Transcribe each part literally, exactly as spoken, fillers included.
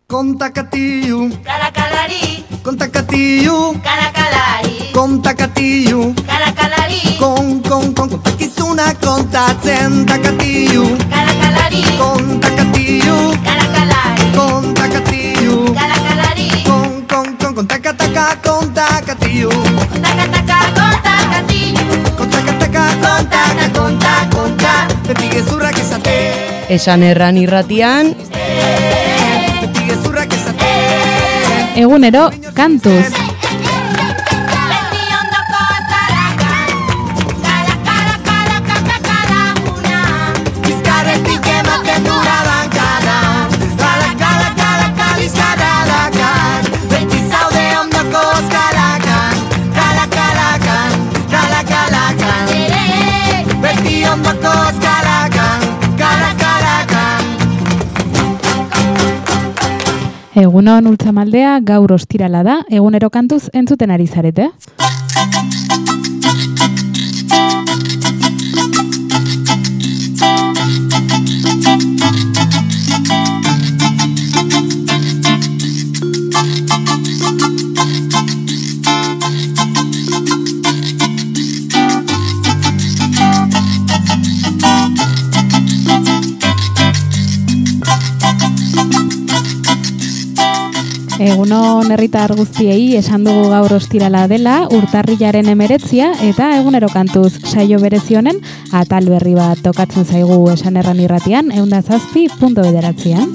Kontakatiyu, karakalari, kontakatiyu, karakalari, kontakatiyu, karakalari, kon, kon, kon, kontakizuna kontatzen takatiyu, karakalari, kontakatiyu, karakalari, kontakatiyu, karakalari, kon, kon, kon, kontakataka kontakatiyu, kontakataka kontakatiyu, kontakataka kontaka, konta, konta, beti gezurrak esate. Esan erran irratian egunero kantuz. Egunon Ultzamaldea, gaur ostirala da, egunero kantuz entzuten ari zarete. Egunon herritar guztiei esan dugu gaur ostirala dela, urtarrilaren emeretzia eta egunero kantuz saio berezionen atal berri bat tokatzen zaigu esan erran irratian, ehun eta zazpi puntu bederatzian.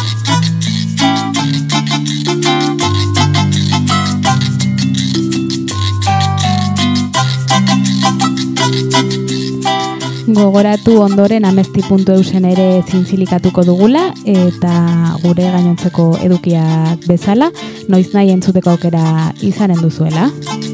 Gogoratu ondoren amesti puntu eusen ere zintzilikatuko dugula eta gure gainontzeko edukiak bezala, noiz nahi entzuteko aukera izanen duzuela.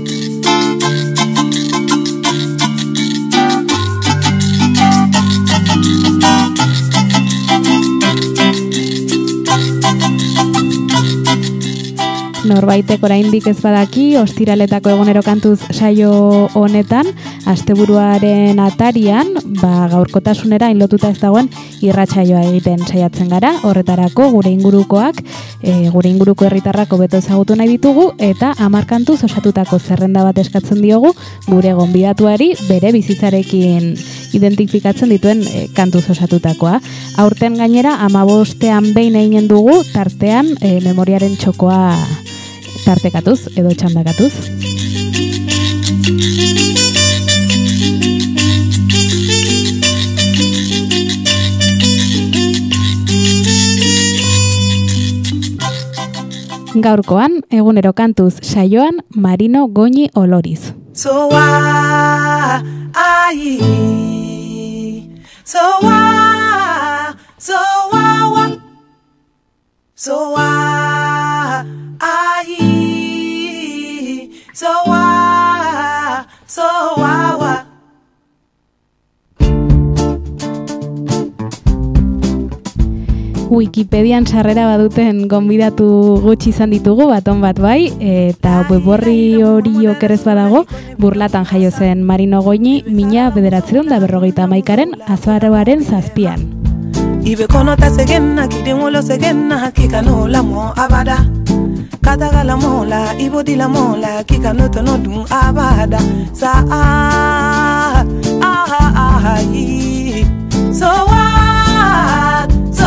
Norbaitek oraindik ez badaki, ostiraletako egunero kantuz saio honetan, asteburuaren atarian, ba, gaurkotasunera inlotuta ez dagoen irratsaioa egiten saiatzen gara, horretarako gure ingurukoak, e, gure inguruko herritarrak hobeto ezagutu nahi ditugu, eta hamar kantuz osatutako zerrenda bat eskatzen diogu gure gonbidatuari bere bizitzarekin identifikatzen dituen e, kantuz osatutakoa. Aurten gainera, hamabostean behin eginen dugu, tartean e, memoriaren txokoa tartekatuz edo txandakatuz. Gaurkoan, egunero kantuz saioan, Marino Goñi Oloriz. So wa ai so wa so wa wa so wa ai so wa so wa wa Wikipedian sarrera baduten gonbidatu gutxi izan ditugu, baton bat bai, eta weborri hori okerrez badago, Burlatan jaio zen Marino Goñi mila bederatziehun eta berrogeita hamaikaren azaroaren zazpian. Ibe konota zegena, kidemolo zegena, kikano lamo abada. Kataga la mola, ibodi la mola, kikano tono dun abada. Sa ah ah ah ah so what, so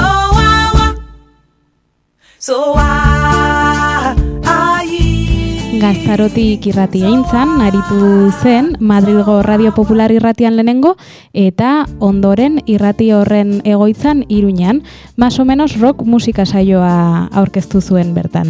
so ah ai Gaztarotik irrati egintzan, aritu zen Madrilgo Radio Popular irratian lehenengo eta ondoren irrati horren egoitzan Iruñan, más o menos rock musika saioa aurkeztu zuen bertan.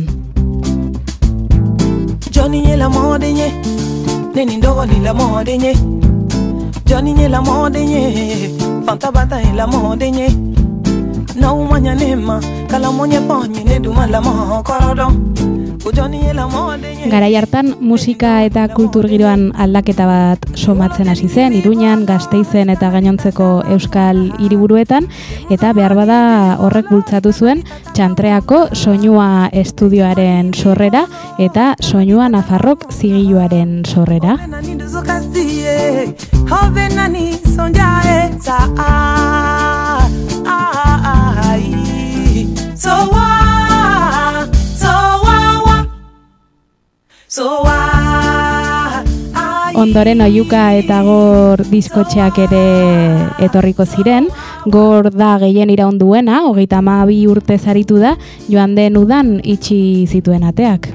Johnny ni la modeñe, neni ndogo ni la modeñe. Johnny ni la modeñe, fantabata ni la modeñe. Na umanya nema, kala monye ponye ne duma la mo korodo. Garai hartan musika eta kultur giroan aldaketa bat somatzen hasi zen, Iruñan, Gasteizen eta gainontzeko euskal hiriburuetan, eta behar bada horrek bultzatu zuen Txantreako soinua estudioaren sorrera eta soinua Nafarrok zigiluaren sorrera. So why ondoren Oiuka eta Gor diskotxeak ere etorriko ziren. Gor da gehien iraun duena, hogeita hamabi urte zaritu da, joan den udan itxi zituen ateak.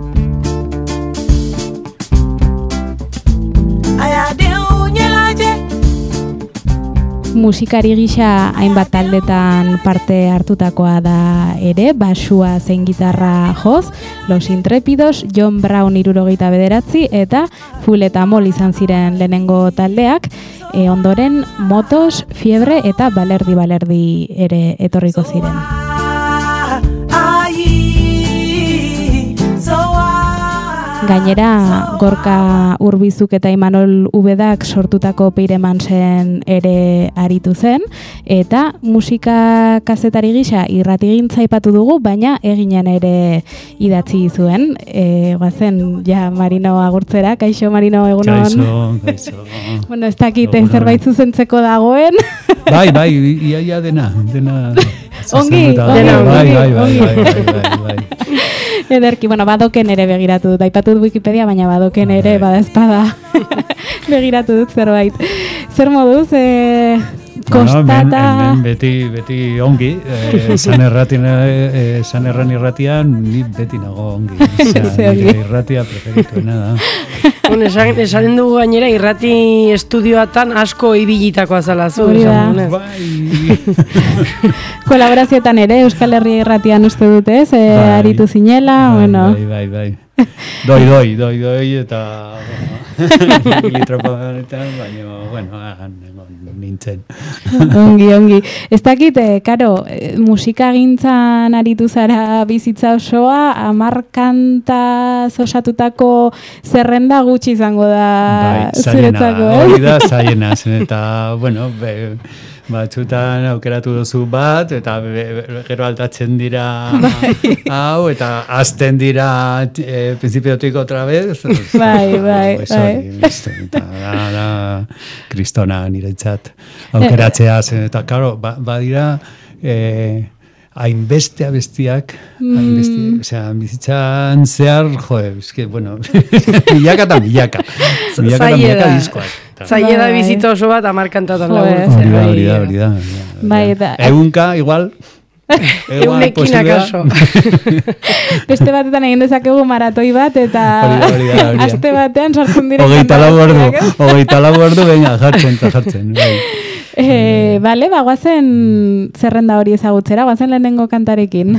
Musikari gisa hainbat taldetan parte hartutakoa da ere, basua zein gitarra joz, Los Intrépidos, John Brown hirurogeita bederatzi eta Full eta Mol izan ziren lehenengo taldeak, e, ondoren Motos, Fiebre eta Balerdi Balerdi ere etorriko ziren. Gainera, Gorka Urbizuk eta Imanol Ubedak sortutako Peiremansen ere aritu zen, eta musika kazetari gisa irratigintza aipatu dugu, baina eginen ere idatzi zuen. E, guazen, ja, Marino agurtzera, kaixo Marino, egunon? Kaixo, kaixo. Bueno, ez dakit zerbait zuzentzeko dagoen. Bai, bai, iaia dena, dena. Ongi, ongi, bai, bai, bai, ongi. bai, bai, bai, bai. Ederki, bueno, badoken ere begiratu dut, aipatu dut Wikipedia, baina badoken ere badaezpada begiratu dut zerbait. Zer moduz, e, kostata... Bueno, hemen, hemen beti, beti ongi, e, san erratien, e, san erran irratian, ni beti nago ongi. Osa, nire irratia preferituena da. Bueno, esan, esan dugu gainera irrati estudioatan asko ibilitakoa zala zu. Bai. Kolaborazioetan ere, Euskal Herria irratian uste dut ez, e, bai, aritu zinela, bai, bueno. Bai, bai, bai. Doi, doi, doi, doi, eta litropa honetan, baina, bueno, hagan nintzen. Ongi, ongi. Ez dakit, e, karo, e, musikagintzan aritu zara bizitza osoa, hamar kanta osatutako zerrenda gutxi izango da bai, zuretzako, eh? Hori da, zaiena, zen, eta, bueno, be, batzutan aukeratu duzu bat, eta be, be, gero altatzen dira hau, eta azten dira e, principiotik otra vez. Bai, bai, bai. Eta da, da, kristona niretzat aukeratzea zen, eta, karo, ba, badira, e, hainbeste abestiak, hainbeste, mm. osea, bizitzan zehar, joe, eske, bueno, milaka eta milaka. Milaka eta milaka diskoak. Zaila da bizitza oso bat amarkantatan lagun. Hori da, hori da, hori da. Bai, eta... Egunka, igual... Egunekin akaso. Beste batetan egin dezakegu maratoi bat, eta aste batean sartzen direk. Hogeita lau ordu, hogeita lau ordu, baina jartzen, eta jartzen. Eh, bale, ba, guazen zerrenda hori ezagutzera, guazen lehenengo kantarekin.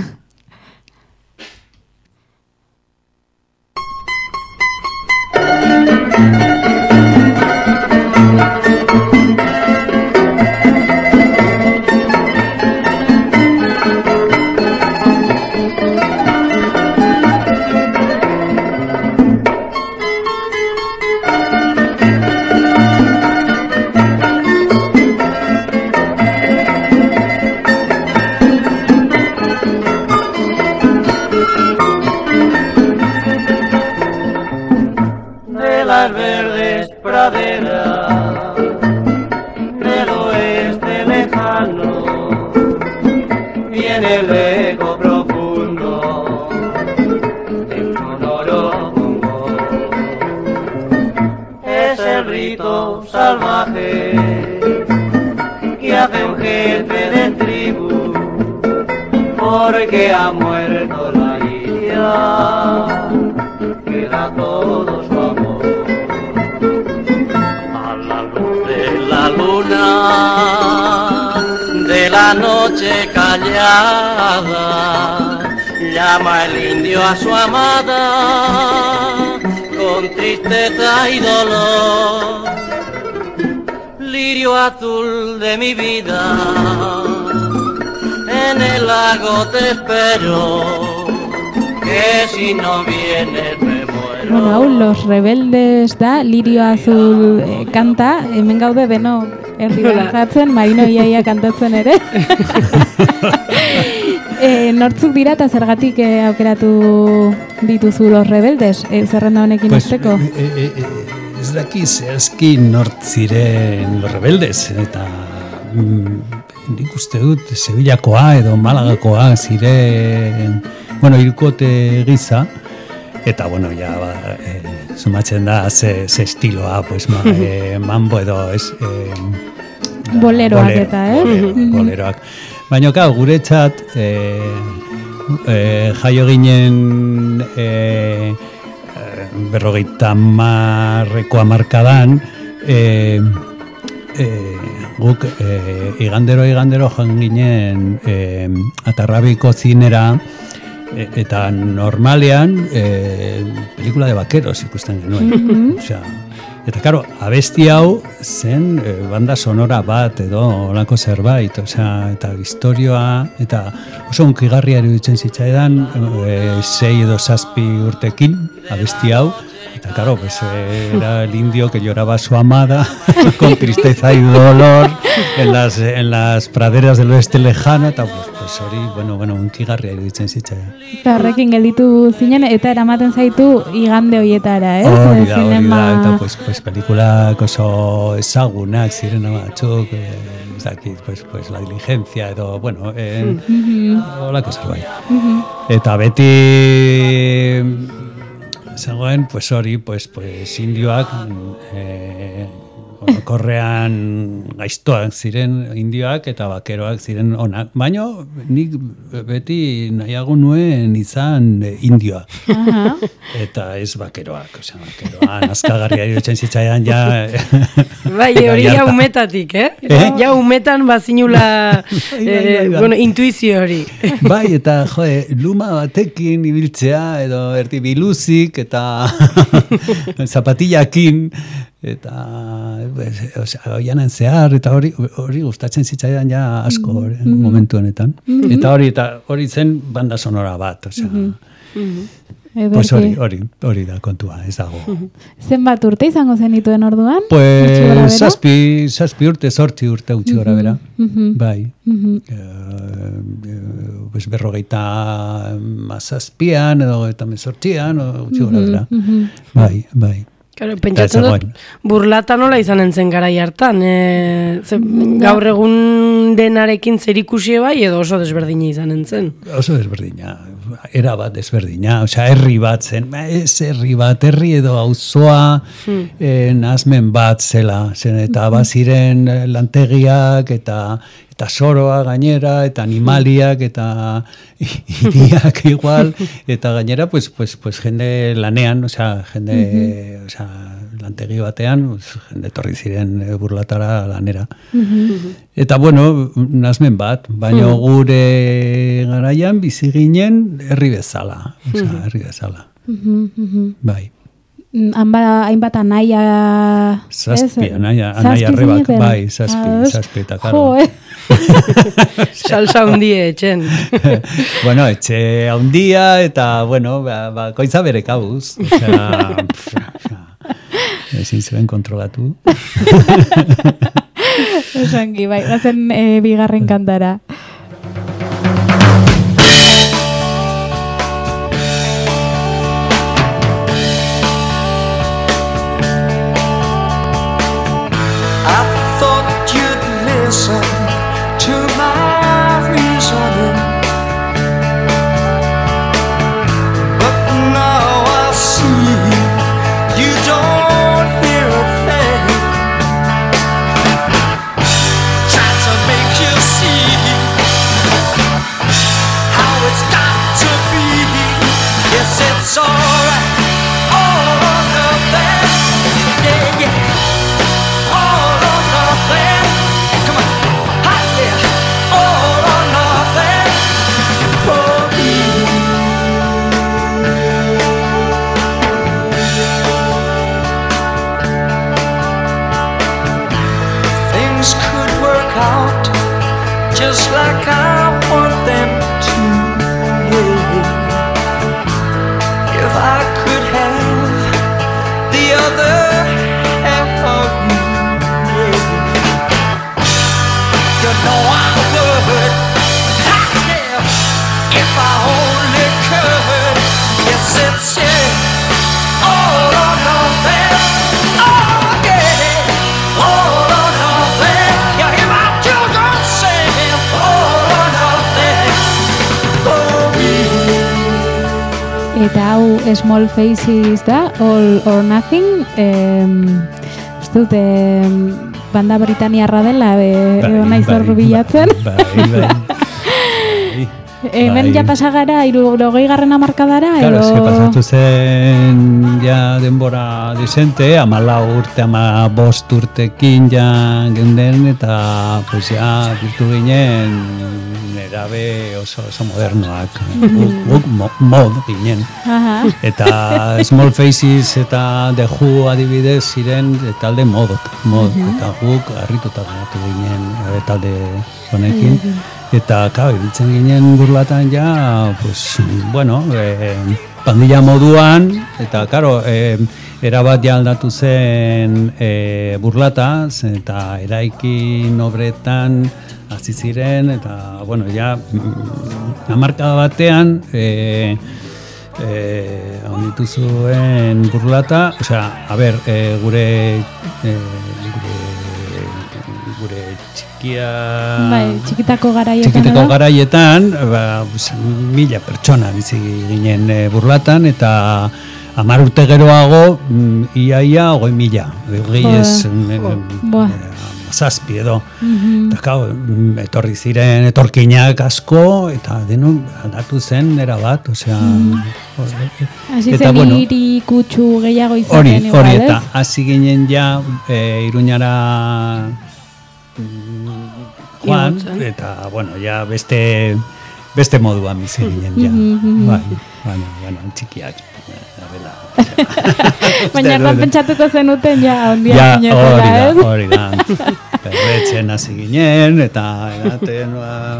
Del oeste lejano viene el eco profundo del sonoro bongo. Es el rito salvaje que hace un jefe de tribu porque ha muerto la idea que da todo su amor. De la noche callada llama el indio a su amada con tristeza y dolor. Lirio azul de mi vida, en el lago te espero, que si no vienes me muero. Bueno, hau, Los Rebeldes da, Lirio Azul eh, kanta, hemen gaude deno erdi bantzatzen, Marino iaia kantatzen ere. e, nortzuk dira eta zergatik eh, aukeratu dituzu Los Rebeldes, e, zerrenda honekin pues, usteko? E, e, e, ez daki zehazki nortziren Los Rebeldes, eta mm, nik uste dut Sevillakoa edo Malagakoa ziren, bueno, hirukote giza, eta bueno, ja, ba, e, sumatzen da, ze, ze estiloa, pues, ma, e, mambo edo, ez, e, da, boleroak bolero, eta, eh? Bolero, boleroak. Baina, ka, guretzat, e, e, jaio ginen e, berrogeita marreko hamarkadan, e, e, guk e, igandero igandero joan ginen e, Atarrabiko zinera, e, eta normalean e, pelikula de vaqueros ikusten genuen. Mm-hmm. Osea, eta karo, abesti hau zen e, banda sonora bat edo olako zerbait, osea, eta historioa, eta oso unkigarria iruditzen zitzaidan, e, sei edo zazpi urtekin abesti hau. Eta claro, pues era el indio que lloraba a su amada con tristeza y dolor en las, en las praderas del oeste lejano, eta pues, pues hori, bueno, bueno, unkigarria iruditzen zitzaidan. Eta horrekin gelditu zinen, eta eramaten zaitu igande hoietara, ez? Hori da, hori da, eta pues, pues películas oso ezagunak ziren batzuk, eh, ez dakit, pues, pues la diligencia edo, bueno, eh, mm-hmm. olako zerbait. Mm-hmm. Eta beti zegoen, pues hori, pues, pues indioak eh, korrean gaiztoak ziren indioak eta bakeroak ziren onak. Baina nik beti nahiago nuen izan indioa. Aha. Eta ez bakeroak. Osea, bakeroa nazkagarria iruditzen zitzaidan ja... Bai, hori ja umetatik, eh? eh? Ja umetan bazinula bai, bai, bai, bai. Bueno, intuizio hori. Bai, eta jode, luma batekin ibiltzea edo erdi biluzik eta zapatillakin eta osea, oianen zehar eta hori hori gustatzen zitzaidan ja asko mm-hmm. momentu honetan. Mm-hmm. Eta hori eta hori zen banda sonora bat, osea. Mm-hmm. Pues hori, hori, hori da kontua, ez dago. Zenbat urte izango zenituen orduan? Pues zazpi, zazpi urte, zortzi urte utzi gora bera. Bai. Pues berrogeita mazazpian, edo eta mezortzian, utzi gora bera. Bai, bai. Claro, pentsatzen dut, burlata nola izanen zen garai hartan. E, ze, gaur egun denarekin zerikusi bai edo oso desberdina izanen zen? Oso desberdina, era bat desberdina, osea, herri bat zen, ez herri bat, herri edo auzoa hmm. eh, nazmen bat zela, zen, eta baziren lantegiak eta eta soroa gainera, eta animaliak, eta iriak igual, eta gainera, pues, pues, pues jende lanean, osea, jende, uh-huh. osea, lantegi batean, pues, jende torri ziren burlatara lanera. Uh-huh. Eta, bueno, nazmen bat, baina uh-huh. gure garaian bizi ginen herri bezala, osea, uh-huh. herri bezala. Uh-huh. Bai. Hanba, hainbat anaia... Zazpi, anaia, anaia rebak, bai, zazpi, zazpi, eta karo. Jo, eh? Salsa hundie etxen. Bueno, etxe hundia, eta, bueno, ba, ba, koitza bere kabuz. Osea, ezin zuen kontrolatu. Osangi, bai, gazen e, bigarren kantara. Just like I want them to, yeah. If I could have the other half of you, yeah. You know I would, yeah. If I only could, yes it's yeah. All or nothing, oh yeah, all or nothing. You hear my children sing. All or nothing for me. Eta hau Small Faces da, All or Nothing, em, uste dut, em, banda britaniarra dela, egon naiz hor bilatzen. Bai, bai, bai. Hemen ja pasagara, hirurogei garren hamarkadara, Claro, edo... eske pasatu zen ja denbora dizente, amala urte, ama bost urtekin ja geunden, eta pues ja birtu ginen nerabe oso, oso modernoak. Guk, guk mo, mod ginen. Aha. Eta Small Faces eta The Who adibidez ziren talde modot, mod. Eta guk harrituta geratu ginen eh, talde honekin. Eta, claro, ibiltzen ginen burlatan ja, pues, bueno, eh, pandilla moduan, eta, claro, eh, erabat ja aldatu zen eh, burlata, eta eraikin obretan hasi ziren, eta, bueno, ja, hamarkada batean, eh, eh, onditu zuen burlata, osea, a ber, eh, gure, eh, gure, gure txikia... Bai, txikitako garaietan, Txikitako edo? garaietan, ba, pues, mila pertsona bizi ginen e, burlatan, eta hamar urte geroago, mm, iaia, hogei mila. Hogei ez, zazpi edo. Mhm. Eta, kau, etorri ziren, etorkinak asko, eta denon aldatu zen, era bat, osea... Hasi eta, zen bueno, hiri kutsu gehiago hori, izaten igual, hori, ez? eta hasi ginen ja e, Iruñara joan, eta, bueno, ja beste, beste moduan bizi ginen, ja. Mhm. Bai, baina, bueno, txikiak, da bela. Baina erran pentsatuko zenuten, ja, ondia Ja, zinetela, hori da, ez? hori da. Perretzen hasi ginen, eta edaten,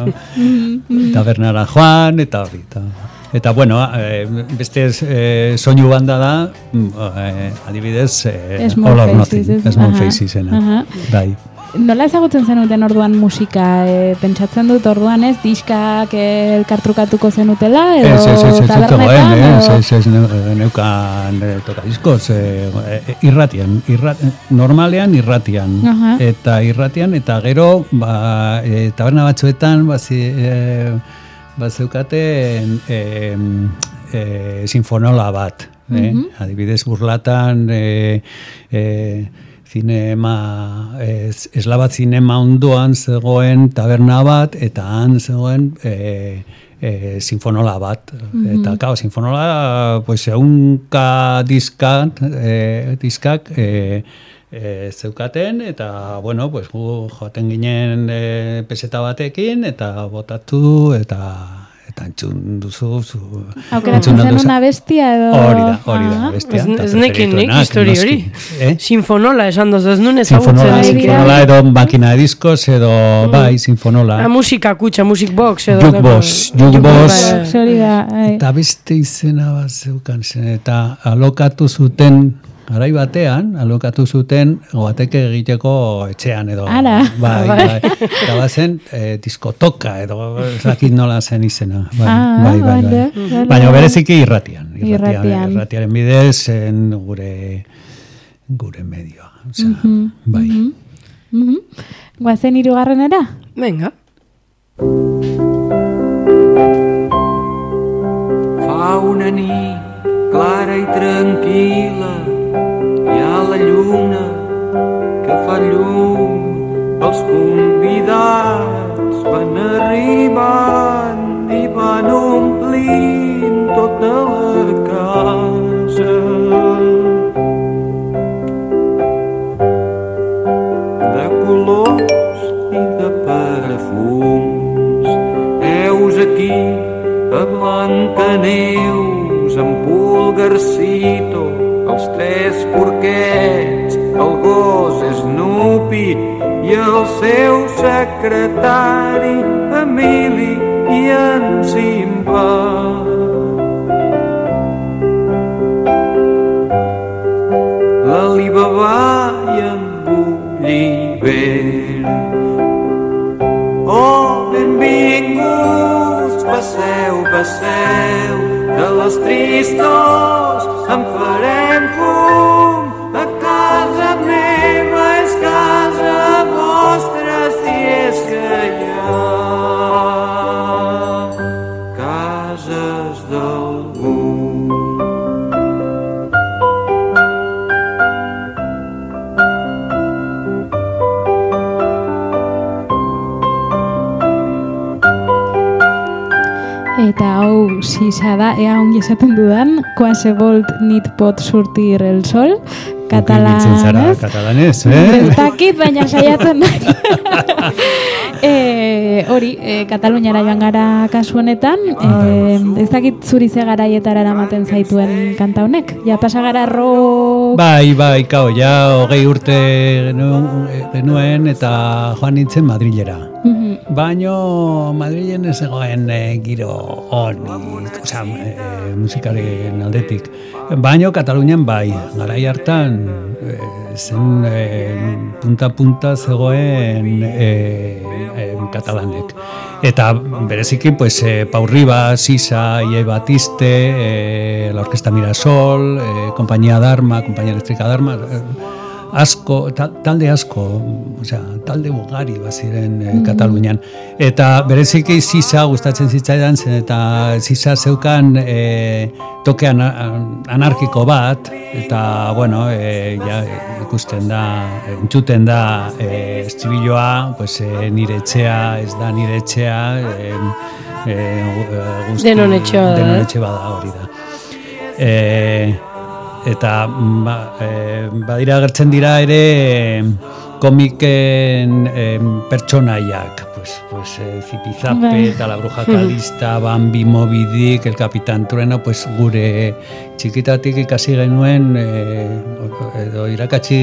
ba, tabernara joan, eta hori, eta... Eta, bueno, eh, beste eh, soinu banda da, eh, adibidez, eh, Small All or Faces, Nothing, ez? Small Aha, Facesena, aha. bai. Nola ezagutzen zenuten orduan musika? E, pentsatzen dut orduan ez, diskak e, elkartrukatuko zenutela, edo Ez, ez, ez, ez, tabernetan, ez, edo... ez, ez, ne- neukan eh, tokadiskoz, eh, eh, irratian, irrat, normalean irratian, Aha. eta irratian, eta gero, ba, eh, taberna batzuetan, ba, zi, eh, ba zeukaten eh, eh, sinfonola bat, eh? Mhm. Adibidez burlatan, eh, eh, zinema, ez, eslaba zinema ondoan zegoen taberna bat, eta han zegoen e, e, sinfonola bat. Mhm. Eta, kao, sinfonola, pues, eunka diskat, e, diskak e, e, zeukaten, eta, bueno, pues, gu joaten ginen e, peseta batekin, eta botatu, eta... eta entzun duzu, zu... Aukeratzen zen una bestia edo... Hori da, hori da, Ah. bestia. Ez, ez nekin nik histori hori. Eh? Sinfonola esan dozu, ez nuen ezagutzen. Sinfonola, nik. sinfonola edo makina de diskos edo, bai, sinfonola. Ah, musika kutxa, music box edo. Jukebox, jukebox. Bai, Hori da, bai. Eta beste izena bat zeukan zen, eta alokatu zuten, garai batean, alokatu zuten goateke egiteko etxean edo. Ara. Bai, bai. Eta bazen eh, diskotoka edo, ezakit nola zen izena. Bai, Ah, bai, bai, vale, bai. vale. Baina bereziki irratian. Irratian, Irratian. irratiaren bidez, en gure, gure medioa. Osea, Mhm, bai. mhm, mhm. Guazen hirugarrenera? Venga. Fa una nit clara i tranquil·la, hi ha la lluna que fa llum, els convidats van arribant i van omplint tota la casa. De colors i de perfums, heus aquí a Blancaneus, en Pulgarcito, els tres porquets, el gos Snoopy i el seu secretari Emili i en Simba. L'Alibaba i en Gulliver. Oh, benvinguts, passeu, passeu, de les tristors en farem fum. A casa meva és casa vostra, si és que hi ha cases de del món. Eta hau sisa da, ea ongi esaten dudan, qualsevol nit pot sortir el sol, Katalanez. Zara, katalanez, eh? Ez dakit, baina saiatzen naiz. e, hori, e, Kataluniara joan gara kasu honetan, e, ez dakit zuri ze garaietara eramaten zaituen kanta honek? Ja pasa gara rock... Bai, bai, kao, ja hogei urte genuen, genuen eta joan nintzen Madrilera. Baino Madrilen ez egoen e, giro honi, osea, e, musikaren aldetik. Baino Katalunian bai, garai hartan e, zen e, punta-punta zegoen e, e, katalanek. Eta bereziki, pues, e, Pau Ribas, Sisa, Ie Batiste, e, la Orquesta Mirasol, e, Compañía Dharma, Compañía Eléctrica Dharma, e, asko, talde asko, osea, talde ugari baziren e, Katalunian. Eta bereziki Sisa gustatzen zitzaidan zen, eta Sisa zeukan e, toke anarkiko bat, eta, bueno, e, ja, ikusten da, entzuten da e, estribilloa, pues, e, nire etxea, ez da nire etxea, e, e, guzti, denon etxea da, denon etxe bada hori da. E, eta ba, e, badira agertzen dira ere e, komiken e, pertsonaiak, pues, pues, e, Zipizape Bai. eta La Bruja Kalista, Bambi, Moby Dick, El Capitán Trueno, pues, gure txikitatik ikasi genuen e, edo irakatsi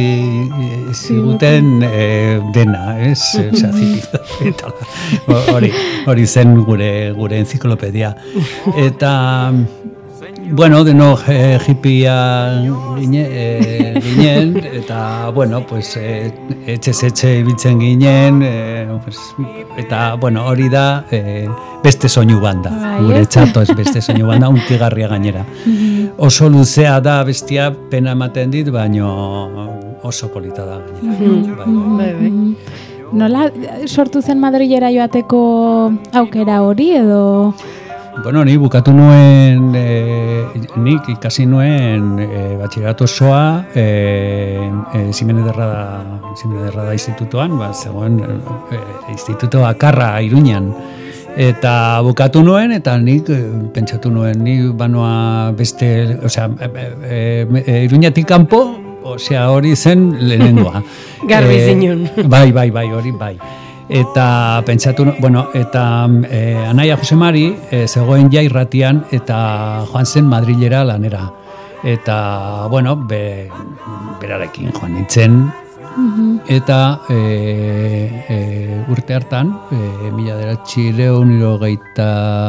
ziguten e, dena, ez? Osea, Zipizape eta hori, hori zen gure gure enziklopedia. Eta bueno, deno eh, hippia gine, eh, ginen, eta, bueno, pues, eh, etxez etxe ibiltzen ginen, eh, pues, eta, bueno, hori da eh, beste soinu banda, gure txato ez beste soinu banda, unkigarria gainera. Oso luzea da bestia, pena ematen dit, baino oso polita da gainera. Bai, bai. Nola sortu zen Madrilera joateko aukera hori edo... Bueno, ni bukatu nuen, e, nik ikasi nuen e, batxillerato osoa e, e, Ximenez de Rada, Ximenez de Rada institutoan, ba, zegoen e, instituto bakarra Iruñan. Eta bukatu nuen, eta nik e, pentsatu nuen, ni banoa beste, osea, e, e, e, Iruñatik kanpo, osea, hori zen lehenengoa. Garbi zinun. E, bai, bai, bai, hori bai. Eta pentsatu, bueno, eta e, Anaia Josemari e, zegoen ja irratian eta joan zen Madrilera lanera. Eta, bueno, be, berarekin joan nintzen. Eta e, e, urte hartan, e, mila bederatziehun eta hirurogeita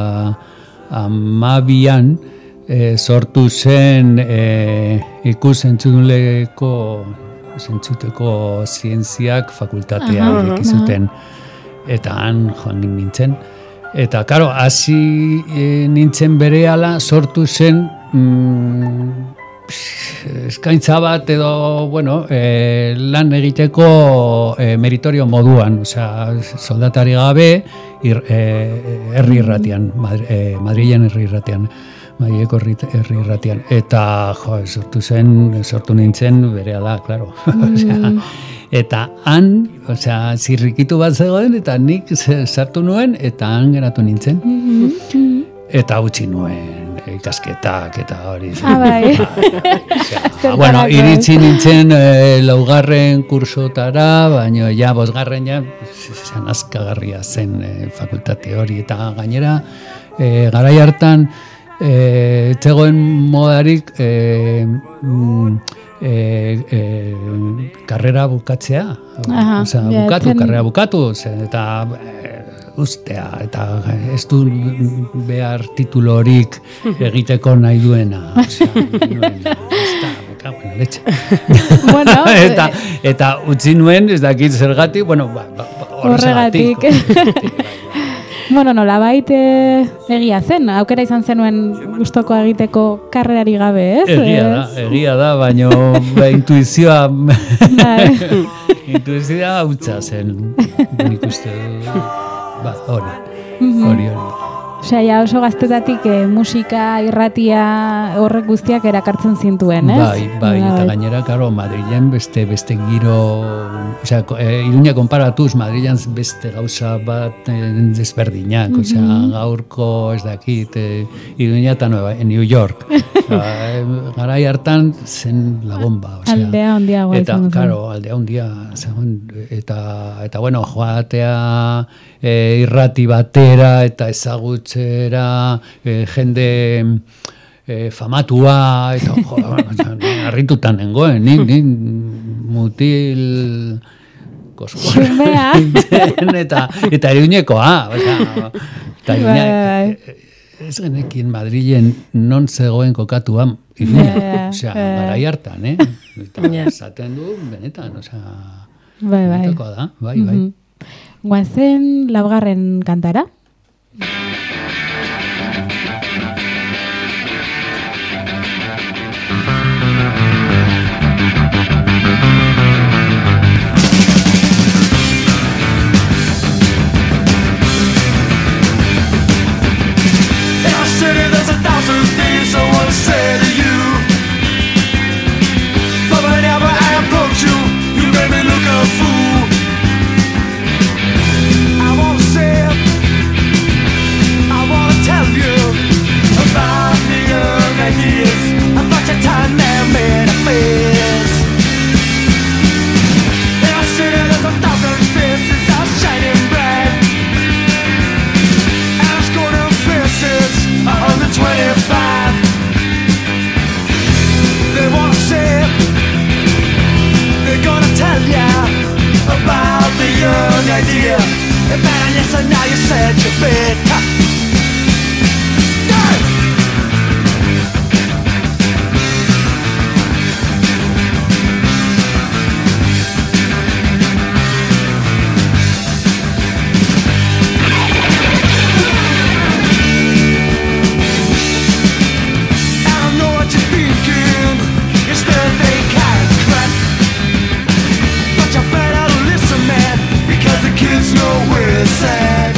hamabian, e, sortu zen e, ikus entzunleko zentzuteko zientziak fakultatea ireki zuten. Eta han joan nintzen. Eta, karo, hasi e, nintzen berehala sortu zen mm, eskaintza bat edo, bueno, e, lan egiteko e, meritorio moduan, osea, soldatari gabe, ir, e, herri irratian, Madri, e, Madrilen herri irratian. Maieko herri irratian. Eta, jo, sortu zen, sortu nintzen, berea da, klaro. Osea, eta han, osea, zirrikitu bat zegoen, eta nik sartu nuen, eta han geratu nintzen. Eta utzi nuen ikasketak, eta hori. Ah, bai. Osea, bueno, iritsi nintzen e, laugarren kursotara, baina ja, bosgarren ja, zen azkagarria zen e, fakultate hori, eta gainera, e, garai hartan, E, zegoen modarik e, mm, e, e, karrera bukatzea. Aha, Osea, ja, bukatu, ten... karrera bukatu, ze, eta e, ustea, eta ez du behar titulorik egiteko nahi duena. Osea, nuena, ez da, bukabuen letxe. Bueno, eta, eta utzi nuen, ez dakit zergatik, bueno, ba, ba, horregatik. Bueno, nola baite egia zen, aukera izan zenuen gustoko egiteko karrerari gabe, ez? Egia da, egia da, baina ba, intuizioa, intuizioa hautsa zen, nik uste, ba, hori, hori, hori. Osea, ja oso gaztetatik eh, musika, irratia horrek guztiak erakartzen zintuen, ez? Bai, bai, eta gainera, karo, Madrilen beste beste giro, osea, e, Iruña konparatuz, Madrilen beste gauza bat e, desberdinak, osea, Mhm. gaurko ez dakit, e, Iruña eta Nueva, e, New York. e, garai hartan zen la bomba, osea. Aldea handiagoa Eta, izan zen. karo, aldea handia, zegoen, eta, eta bueno, joatea e, irrati batera eta ezagutzera e, jende e, famatua, eta jo, harritutan nengoen, ni, ni mutil koskora Xumea. eta, eta Iruñekoa, osea, eta Iruña, Bai, ez genekin Madrilen non zegoen kokatua Iruña, Ja, osea, ja. garai hartan, eh? Eta Ja. esaten du, benetan, osea, Bai, bai. benetakoa da, bai, bai. Mhm. Guazen laugarren kantara. In our city there's a thousand things I want to say to you, but whenever I approach you, you make me look a fool. I want to say, I want to tell you about the young ideas, about your time there made a face. In our city there's a thousand faces all shining bright, and I'm scoring faces one hundred twenty-five. They wanna say, they're gonna tell ya about the young idea. And man, yes, and now you said you bit. I don't know what you're thinking, you still think I'm crap, but you better listen, man, because the kids know where it's at.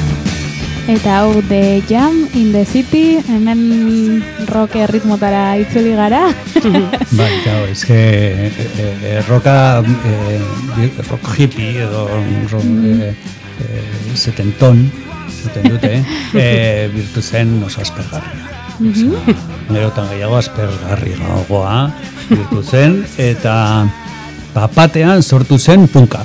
Eta hau The Jam in the City, hemen rock erritmotara itzuli gara. Bai, claro, es que eh, eh, roka, eh, rock hippie edo rock eh, eh, setentón, zuten dute, eh, birtu zen oso aspergarria. Osea, Nerotan gehiago aspergarriagoa birtu zen, eta papatean sortu zen punka.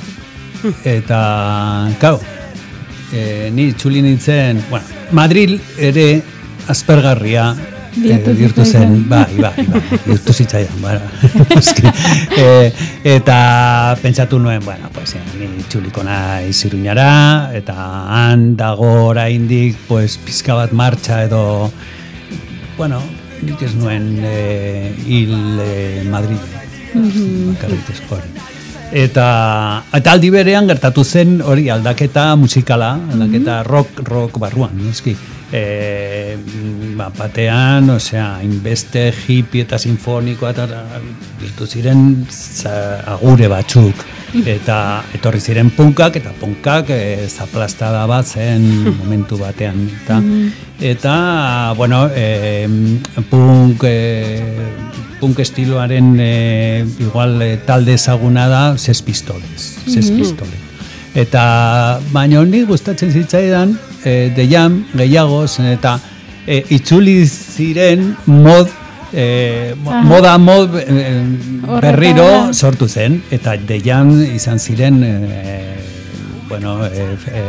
Eta, kau, e, ni txuli nintzen, bueno, Madril ere aspergarria Bihurtu eh, bihurtu zen, zitzaidan. bai, bai, bai, bihurtu zitzaidan, bara. Eske, eh, eta pentsatu nuen, bueno, pues, eh, ni txuliko naiz Iruñara, eta han dago oraindik, pues, pizka bat martxa edo, bueno, nik ez nuen eh, hil eh, Madrilen, bakarrik eskoren. Eta, eta aldi berean gertatu zen hori aldaketa musikala, aldaketa rock, rock barruan, noski. E, ba, batean, osea, inbeste hippie eta sinfonikoa eta birtu ziren za, agure batzuk. Eta etorri ziren punkak, eta punkak e, zaplastada bat zen momentu batean. Eta, eta bueno, e, punk... E, punk estiloaren e, igual e, talde ezaguna da Sex Pistoles, Sex Pistoles. Eta baina ni gustatzen zitzaidan e, The Jam gehiago zen eta e, itzuli ziren mod e, mo- moda mod e, berriro sortu zen eta The Jam izan ziren e, bueno e, e,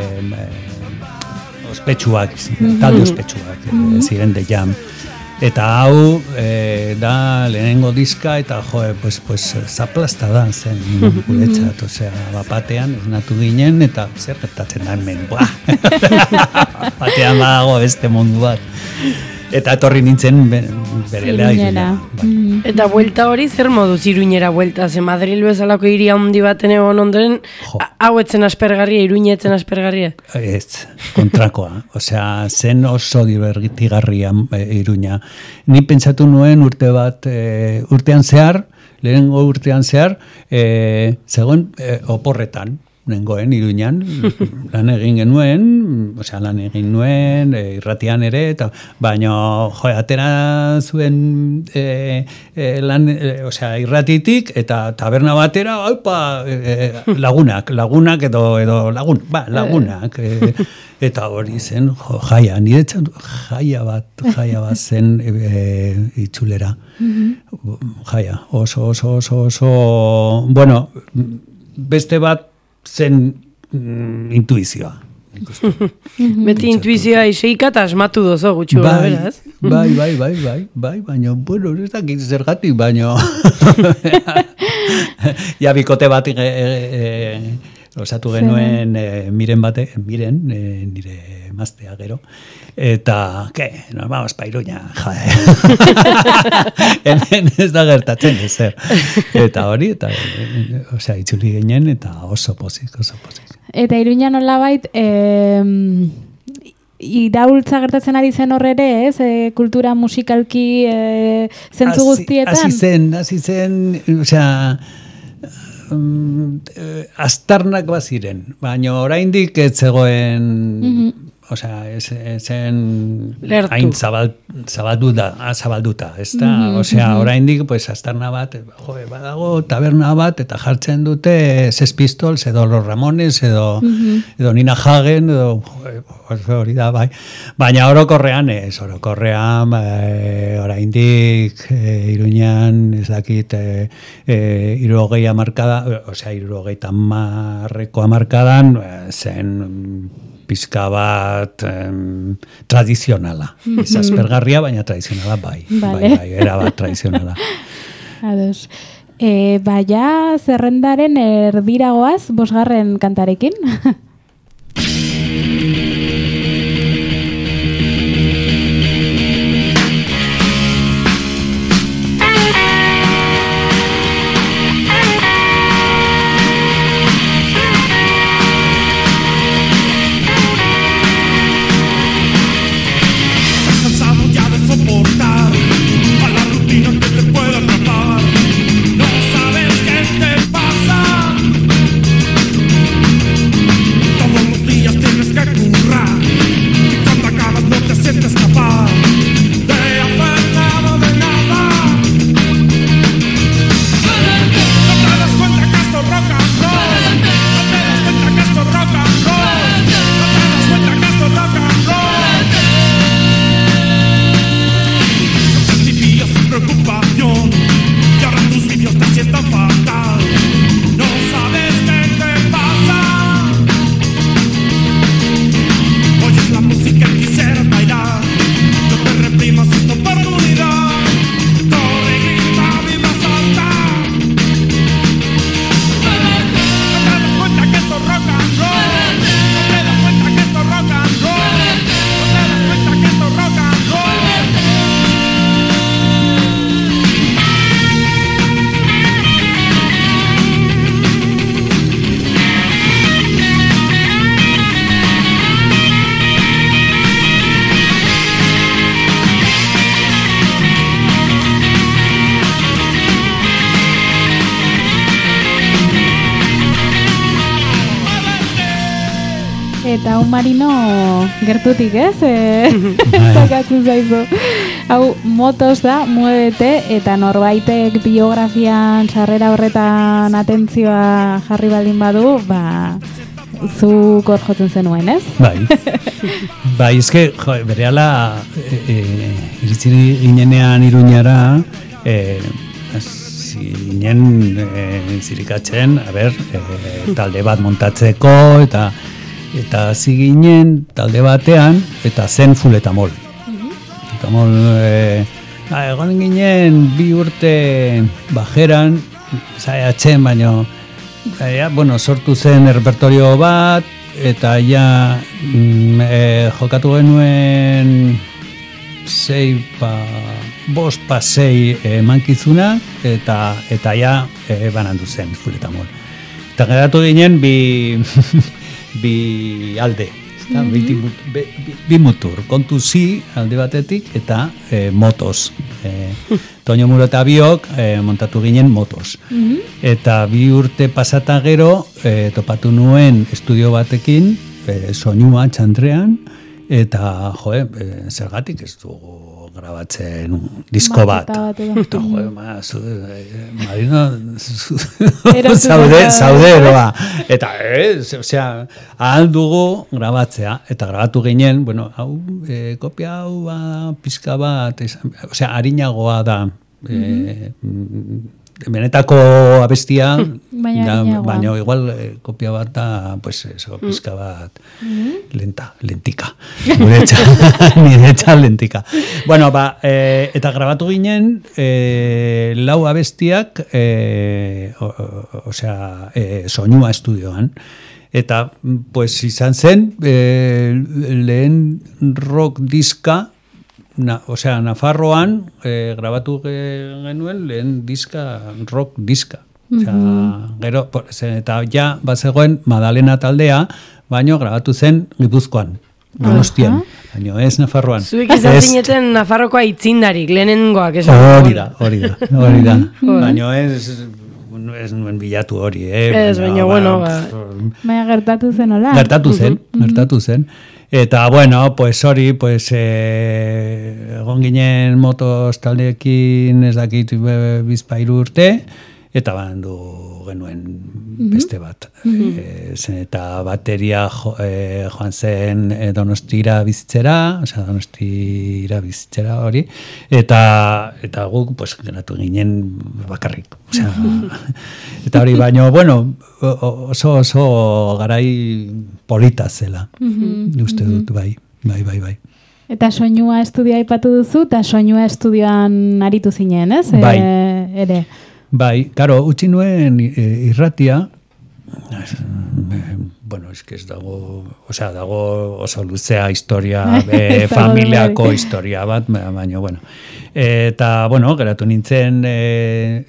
e, ospetsuak, talde ospetsuak e, ziren The Jam. Eta hau e, da lehenengo diska eta jo, pues, pues, zaplasta da zen guretzat, osea, bapatean esnatu ginen eta zer gertatzen da hemen, buah! Batean badago beste mundu bat. Eta etorri nintzen be- berelea Iruñera. Bai. Eta buelta hori zer moduz Iruñera buelta? Ze Madril bezalako hiri handi baten egon ondoren, Jo. a- hau etzen aspergarria, Iruña etzen aspergarria. Ez, kontrakoa. Osea, zen oso divertigarria e, Iruña. Ni pentsatu nuen urte bat, e, urtean zehar, lehenengo urtean zehar, e, zegoen e, oporretan. nengoen Iruñan, lan egin genuen, osea, lan egin nuen, e, irratian ere, eta baina, jo, atera zuen e, e, lan, e, osea, irratitik, eta taberna batera, opa, e, lagunak, lagunak edo, edo lagun, ba, lagunak, e, eta hori zen, jo, jaia, nire txan, jaia bat, jaia bat zen e, itxulera. Jaia, oso, oso, oso, oso, bueno, beste bat, zen mm, intuizioa. Beti intuizioa iseika eta asmatu dozo gutxu, bai, beraz? Bai, bai, bai, bai, bai, baina, bueno, ez dakit zergatik, baina, ja, bikote bat e, e, osatu genuen e, miren bate, miren, e, nire emaztea gero, eta, ke, nos vamos pa Iruña, jae. Hemen ez da gertatzen, ezer. Eta hori, eta, e, osea, itzuli ginen, eta oso pozik, oso pozik. Eta Iruña nolabait, eh, iraultza gertatzen ari zen horre ere, ez? E, kultura musikalki e, zentzu guztietan? Hasi zen, hasi zen, osea, um, astarnak baziren, baina oraindik ez zegoen, mm-hmm. osea, zen hain zabal, zabalduta, zabalduta, ez da? Mm-hmm. Osea, oraindik, pues, astarna bat, jo, badago taberna bat, eta jartzen dute Sex Pistols, edo Los Ramones, edo, mm-hmm. edo Nina Hagen, edo, jo, hori da, bai. Baina orokorrean ez, orokorrean, e, oraindik, e, Iruñan, ez dakit, e, e, irurogei amarkada, osea, irurogei tamarreko amarkadan, zen pizka bat em, tradizionala. Mm-hmm. Ez aspergarria, baina tradizionala bai. Vale. Bai, bai, era bat tradizionala. Ados. E, baina zerrendaren erdiragoaz, bosgarren kantarekin. Eta hau Marino gertutik, ez? Zakatzen zaizu. Hau motos da, muebete, eta norbaitek biografian sarrera horretan atentzioa jarri baldin badu, ba, zu kor jotzen zenuen, ez? Bai. Bai, eske, jo, berehala e, e, iritsi ginenean Iruñara, e, zinen e, zirikatzen, a ber, e, talde bat montatzeko, eta eta hasi ginen talde batean, eta zen Fuletamol. Fuletamol, e, egon ginen bi urte bajeran, zaiatzen, baina, ja, bueno, sortu zen repertorio bat, eta ja mm, e, jokatu genuen sei pa, bost pa sei emankizuna, eta, eta ja e, banandu zen Fuletamol. Eta geratu ginen bi... bi alde, Eta, bi, bi, bi mutur, kontu zi alde batetik eta e, motos. E, Toño Muro eta biok e, montatu ginen motos. Eta bi urte pasata gero e, topatu nuen estudio batekin, e, soinua txantrean, eta jo, e, zergatik ez dugu grabatzen disko bat. Eta jo, ma, zu, e, Marino, zu, zaude, zaude eroa. Eta, eh, osea, ahal dugu grabatzea, eta grabatu ginen, bueno, hau, e, kopia hau ba, pizka bat, osea, harinagoa da, e, benetako abestia, baina, da, baina igual eh, kopia bat da, pues, eso, pizka bat lenta, lentika. Niretza lentika. Bueno, ba, eh, eta grabatu ginen eh, lau abestiak, eh, o, o, osea, eh, soinua estudioan. Eta, pues, izan zen, eh, lehen rock diska, Na, osea, Nafarroan eh, grabatu genuen lehen diska, rock diska. Osea, gero, por, eta ja, bazegoen Madalena taldea, baino grabatu zen Gipuzkoan, Donostian. Baino ez Nafarroan. Zuek izan ez, zineten Nafarroko aitzindarik, lehenengoak esan. Hori da, hori da, hori da. Baino ez, ez nuen bilatu hori, eh? Ez, baina, bueno, ba. Baina gertatu zen, hola? Gertatu zen, gertatu zen. Eta, bueno, pues hori, pues, eh, egon ginen motos taldeekin ez dakit bizpairu urte, eta bandu genuen beste bat. Mm-hmm. E, zen eta bateria jo, e, joan zen e, Donostira bizitzera, osea, Donostira bizitzera hori, eta eta guk, pues, geratu ginen bakarrik. Osea, eta hori, baino, bueno, oso, oso garai polita zela. Mm-hmm. Uste dut, bai, bai, bai, bai. Eta soinua estudioa aipatu duzu, eta soinua estudioan aritu zinen, ez? Bai. E, ere. Bai, karo, utzi nuen e, irratia, bueno, es que ez dago, osea, dago oso luzea historia, e, familiako historia bat, baina, bueno. Eta, bueno, geratu nintzen e,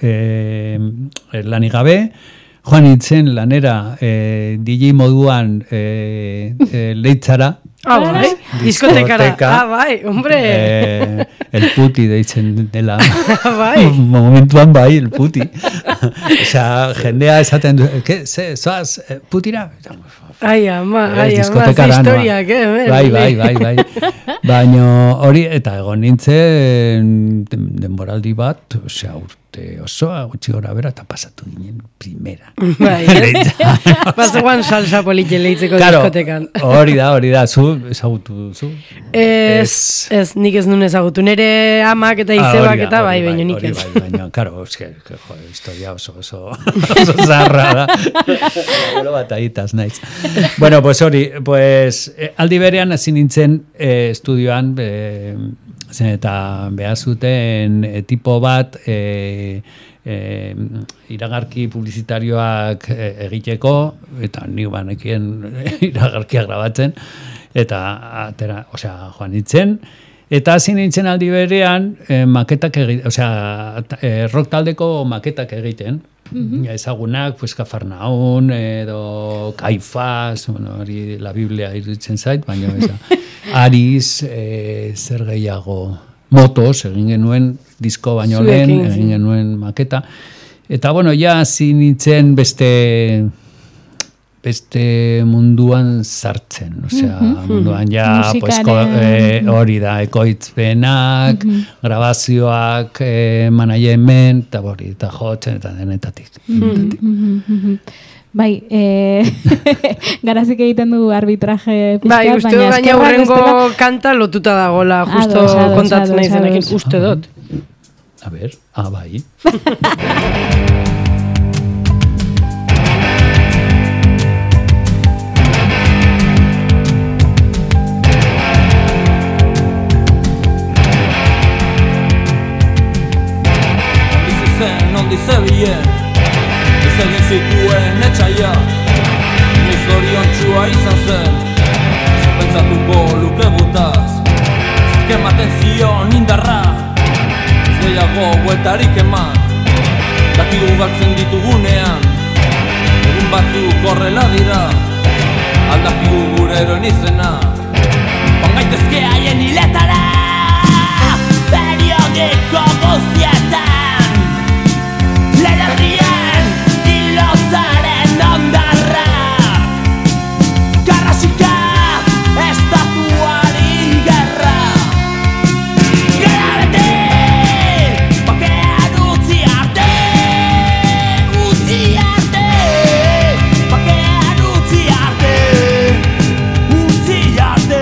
e, lanik gabe, joan nintzen lanera e, D J moduan e, e, leitzara. Ah, bai, diskotekara. Ah, bai, hombre. Eh, el puti deitzen dela. Bai. Momentuan bai, el puti. Osea, jendea esaten du, ke, ze, zoaz, putira? Ai, ama, ai, ama, diskotekara, historiak, eh? Bai, bai, bai, bai. Baina hori, eta egon nintzen denboraldi bat, osea, urte osoa, gutxi gora bera, eta pasatu ginen primera. Bai, eh? Bazegoan salsa politxe leitzeko diskotekan. Hori da, hori da, zu ezagutu zu? Ez, ez, nik ez nun ezagutu. Nere amak eta izebak eta bai, baina nik ez. Hori bai, baina, karo, eske, jo, historia oso, oso, oso zarra da. Gero bat ahitaz, naiz. Bueno, pues hori, pues, aldi berean hasi nintzen eh, estudioan, eh, zen eta behar zuten e, tipo bat e, e, iragarki publizitarioak e, egiteko, eta nik banekien iragarkia grabatzen, eta atera, osea, joan nintzen, eta hasi nintzen aldi berean e, maketak egiten, osea, e, rock taldeko maketak egiten, mm-hmm. ezagunak, pues, Kafarnaun, edo Kaifas, bueno, hori la Biblia iruditzen zait, baina eza. Ariz, e, zer gehiago, motos, egin genuen disko baino lehen, egin genuen maketa. Eta, bueno, ja hasi nintzen beste, beste munduan sartzen. Osea, mm-hmm. munduan ja, pues, ko, e, hori da, ekoitzpenak, mm-hmm. grabazioak, e, management, eta hori, eta jotzen, eta denetatik. denetatik. Mm-hmm. Bai, e, garazik egiten du arbitraje pizkat, bai, uste dut baina urrengo bestela... kanta lotuta dagoela, justo ados, ados, kontatzen nahi zenekin, uste dut. A ber, ah, bai. Bizi zen, ondi zebien, egin zituen etxaia, noiz zoriontxua izan zen, zerpentsatuko luke gutaz, zerke ematen zion indarra, zeiago bueltarik eman, dakigu galtzen ditugunean, egun batzuk horrela dira, aldakigu gure eroen izena. Joan gaitezke haien hiletara, periodiko guztietan, lehen herrien hilotzaren ondarra. Karrasika, estatuari gerra. Gara bete, bakean utzi arte, utzi arte, bakean utzi arte, utzi arte.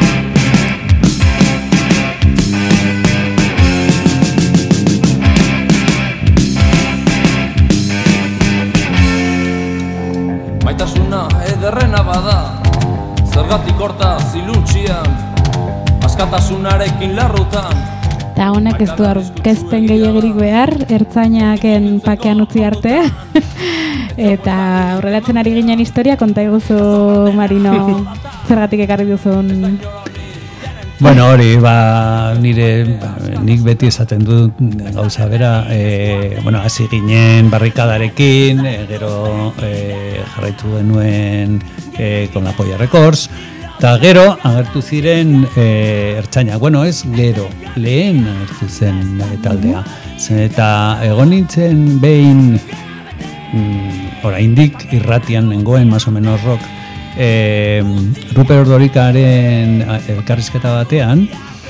Maitasuna ederrena bada, zergatik horta ziluntxian, askatasunarekin larrutan. Eta honek ez du aurkezpen gehiagirik behar, ertzainaken pakean utzi arte. Eta aurreratzen ari ginen historia, konta iguzu, Marino, zergatik ekarri duzun. Bueno, hori, ba, nire, ba, nik beti esaten dut gauza bera, e, bueno, hasi ginen barrikadarekin, e, gero e, jarraitu genuen e, con la Polla Records, eta gero agertu ziren e, ertzaina, bueno, ez gero, lehen agertu zen e, taldea, zen eta egon nintzen behin, mm, oraindik irratian nengoen, más o menos rock, Eh, Ruper Ordorikaren elkarrizketa batean,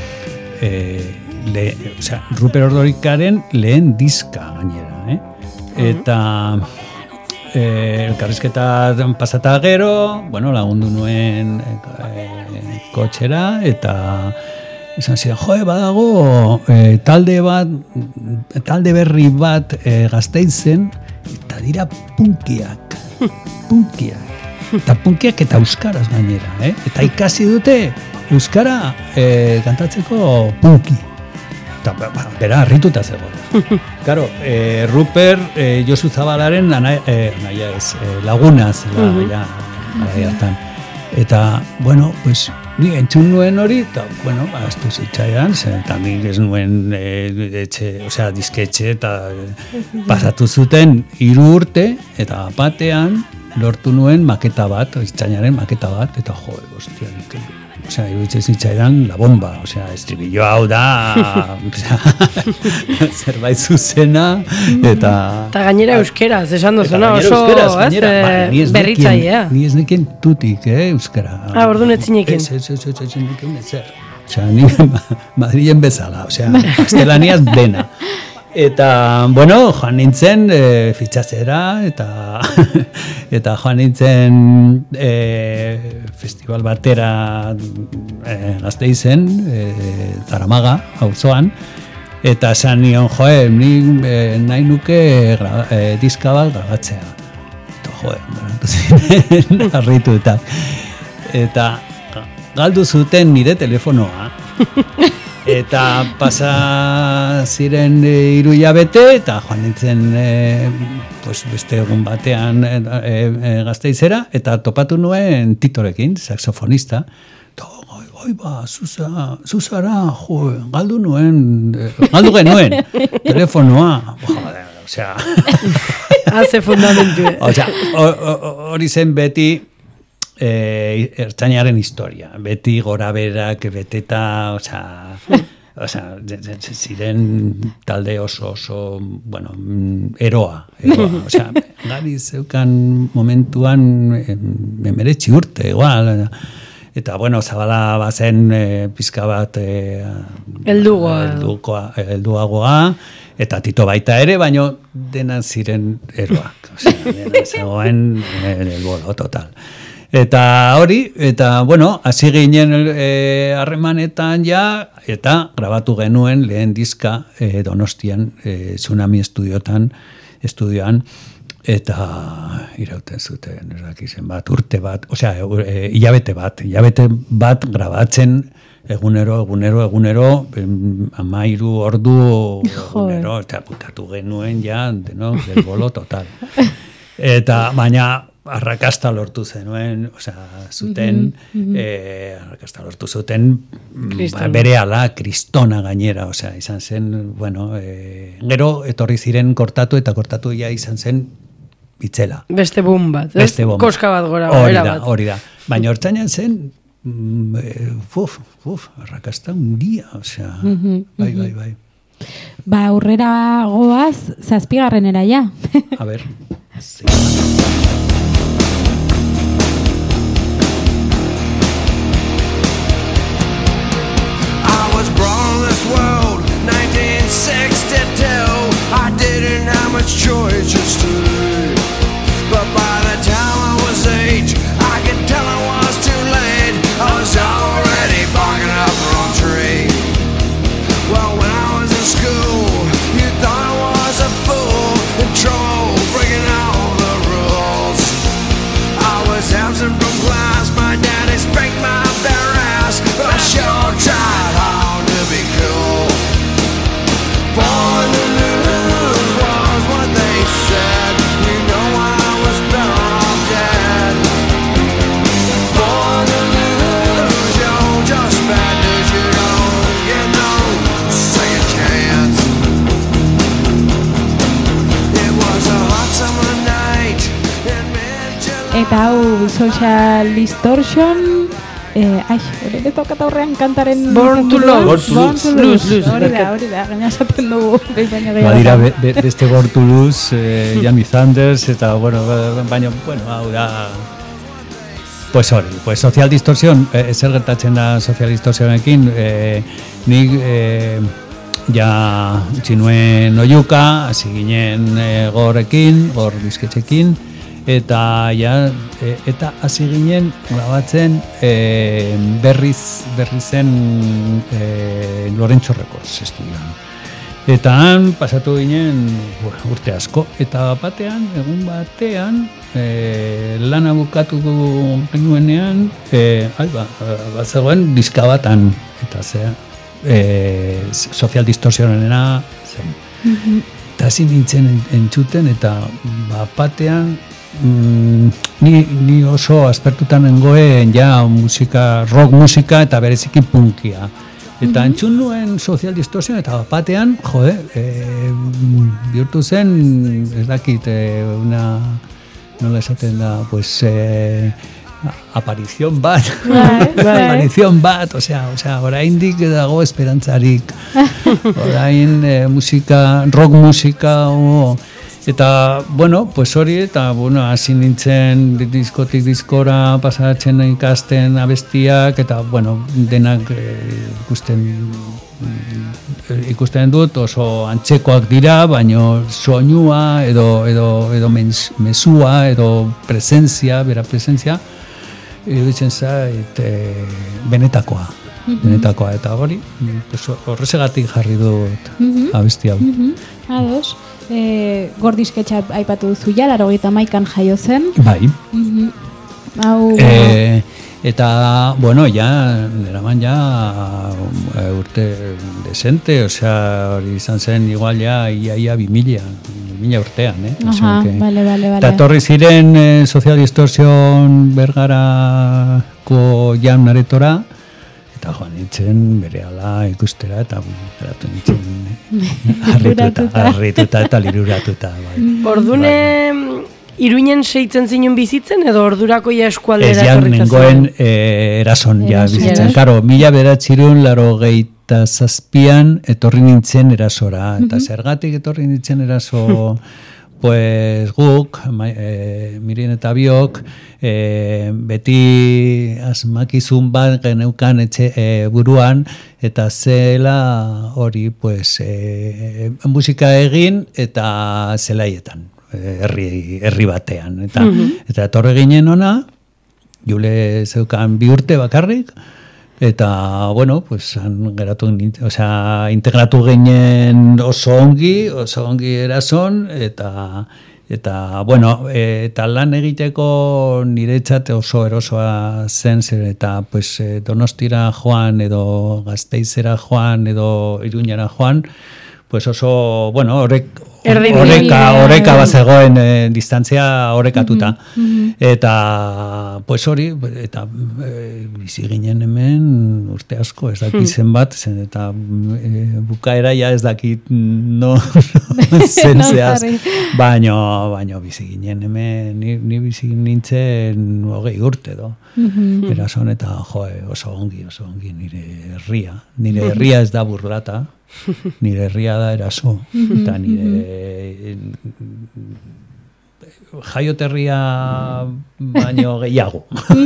eh, le, o sea, Ruper Ordorikaren lehen diska gainera, eh? Eta eh, elkarrizketa pasata gero, bueno, lagundu nuen eh, kotxera, eta esan ziren, joe, badago eh, talde bat, talde berri bat eh, Gasteizen, eta dira punkiak, punkiak. Eta punkiak eta euskaraz gainera, eh? Eta ikasi dute euskara eh, kantatzeko punki. Eta bera harrituta zegoen. Claro, eh, Ruper eh, Josu Zabalaren anaia, eh, anaia ez, eh, lagunaz la, uh-huh. ja, hartan. Eta, bueno, pues, ni entzun nuen hori, eta, bueno, aztu zitzaidan, zen, eta nik ez nuen eh, etxe, osea, disketxe, eta eh, pasatu zuten hiru urte, eta batean, lortu nuen maketa bat, itzainaren maketa bat, eta jo, ostia, nik, osea, iruditzen zitzaidan la bomba, osea, estribillo hau da, osea, zerbait zuzena, eta... Eta gainera euskeraz, esan duzuna, oso, ez, berritzailea. Ni ez nekien tutik, eh, euskara. Ah, orduan ez zinekin. Ez, ez, ez, ez, ez, nekien ezer. Osea, ni Madrilen bezala, osea, gaztelaniaz dena. Eta, bueno, joan nintzen e, fitxatzera, eta eta joan nintzen e, festival batera e, Gasteizen, e, Zaramaga, auzoan, eta esan nion, joe, nik e, nahi nuke gra, e, diska bat grabatzea. Eta, joe, garatu ziren, harritu eta. Eta galdu zuten nire telefonoa. Eta pasa ziren hiru hilabete eta joan nintzen e, pues beste egun batean e, e, Gasteizera eta topatu nuen Titorekin, saxofonista. Eta oi, oi ba, zuza, zuzara, jo, galdu nuen, e, galdu genuen telefonoa. Joder, osea. Hace fundamentu. Osea, hori zen beti Eh, ertzainaren historia, beti gora berak, beteta, osea, osea, ziren talde oso, oso, bueno, eroa, eroa, osea, gari zeukan momentuan emeretzi urte, igual, eta, bueno, Zabala bazen e, pizka bat e, eldugoa, elduagoa, eta Tito baita ere, baino dena ziren eroak, osea, dena zegoen el bolo total. Eta hori, eta, bueno, hasi ginen harremanetan e, ja, eta grabatu genuen lehen diska e, Donostian, e, Tsunami estudiotan, estudioan, eta irauten zuten, erakizen bat, urte bat, osea, e, hilabete bat, hilabete bat grabatzen egunero, egunero, egunero, amairu ordu egunero, eta putatu genuen ja, deno, del bolo total. Eta, baina, arrakasta lortu zenuen, osea, zuten, mm-hmm. eh, arrakasta lortu zuten, ba, bere ala, kristona gainera, osea, izan zen, bueno, eh, gero etorri ziren kortatu, eta kortatu ja izan zen itzela. Beste bum bat, ez? Beste bomba. Koska bat gora, hori era da, bat. hori da. Baina hortzainan zen, mm, eh, uf, uf, arrakasta hundia, osea, Mhm, bai, mhm. bai, bai. Ba, aurrera goaz, zazpigarrenera ja. A ber. I was brought on this world, nineteen sixty-two. I didn't have much choice, just to live. But by the time I was eight, I could tell it was too late. I was already barking up the wrong tree. Well, when I was in school, you thought I was a fool, in trouble, breaking all the rules. I was absent from class, my daddy spanked my bare ass, but I sure tried hard to be cool. Born to lose was what they said. You know I was better off dead. Born to lose, you're just bad news. You don't get no second chance. It was a hot summer night in mid-July. Eta hau Social Distortion, eh, ai, hori ez daukat aurrean kantaren... Born to izenburua. Lose. Born to Lose, Lose. lose, Hori da, barkatu. hori da, gaina esaten dugu. behin baino gehiago. Badira, be, be, beste Born to Lose, eh, Jamie Sanders, eta, bueno, ba- baina, bueno, hau da... Pues hori, pues Social Distortion, eh, zer gertatzen da Social Distortionekin, eh, nik eh, ja utzi nuen oiuka, hasi ginen eh, gorekin, gor disketxekin, eta ja, e, eta hasi ginen grabatzen e, berriz berrizen e, Lorentxo Records estudioan. Eta han pasatu ginen bueno, urte asko, eta batean, egun batean, e, lana bukatu genuenean, e, ai, ba, bat zegoen diska batan, eta zea, e, Social Distortionena zen. Mhm. Eta hasi nintzen entzuten, eta bat batean, Mm, ni, ni oso aspertutan nengoen ja musika, rock musika eta bereziki punkia. Eta entzun nuen Social Distortion eta batean, jode, e, bihurtu zen, ez dakit, e, una, nola esaten da, pues, e, aparizion bat, aparizion bat, osea, osea, oraindik dago esperantzarik, orain e, musika, rock musika, o, eta, bueno, pues hori, eta, bueno, hasi nintzen diskotik diskora pasatzen ikasten abestiak, eta, bueno, denak e, ikusten ikusten dut oso antzekoak dira, baino soinua edo edo edo mens, mesua edo presentzia, bera presentzia iruditzen zait e, benetakoa. Benetakoa eta hori, pues horrezegatik jarri dut Mhm. abesti hau. Mhm. Ados. Eh, Gordisketxa aipatu duzu ja, laurogeita hamaikan jaio zen. Bai. Mhm. Hau, E, eta, bueno, ja, neraman ja e, urte desente, osea, hori izan zen igual ja ia ia bi mila, bi mila urtean, eh? Aha, Osea, que- bale, bale, bale. Eta etorri ziren e, Social Distortion Bergarako jaun aretora, eta joan nintzen berehala ikustera, eta geratu nintzen harrituta, Liruratuta. harrituta eta liruratuta. Bai. Ordune Iruinen seitzen zinun bizitzen, edo ordurako ja eskualdera Ez jan etorrita nengoen zen? eh, erason ja Erason. bizitzen. Karo, mila beratzirun laro geita zazpian etorri nintzen erasora. Eta zergatik etorri nintzen eraso, pues guk, ma, eh, Mirin eta biok, eh, beti asmakizun bat geneukan etxe eh, buruan, eta zela hori, pues, eh, musika egin eta zelaietan. Herri, herri batean. Eta, eta etorri ginen ona, Jule zeukan bi urte bakarrik, eta, bueno, pues, han geratu, osea, integratu ginen oso ongi, oso ongi erason, eta, eta, bueno, e, eta lan egiteko niretzat oso erosoa zen, zer, eta, pues, e, Donostira joan, edo Gasteizera joan, edo Iruñara joan, pues oso, bueno, horrek, Erdibide. oreka, oreka bazegoen e, distantzia orekatuta. Eta, pues hori, eta e, bizi ginen hemen urte asko, ez dakit zenbat, zen, eta e, bukaera ja ez dakit no, zen zehaz, baino, baino bizi ginen, hemen, ni, ni bizi nintzen hogei urte do. Mhm. Beraz honeta, jo, oso ongi, oso ongi, nire herria. Nire herria ez da burlata, nire herria da eraso, eta nire jaioterria baino gehiago.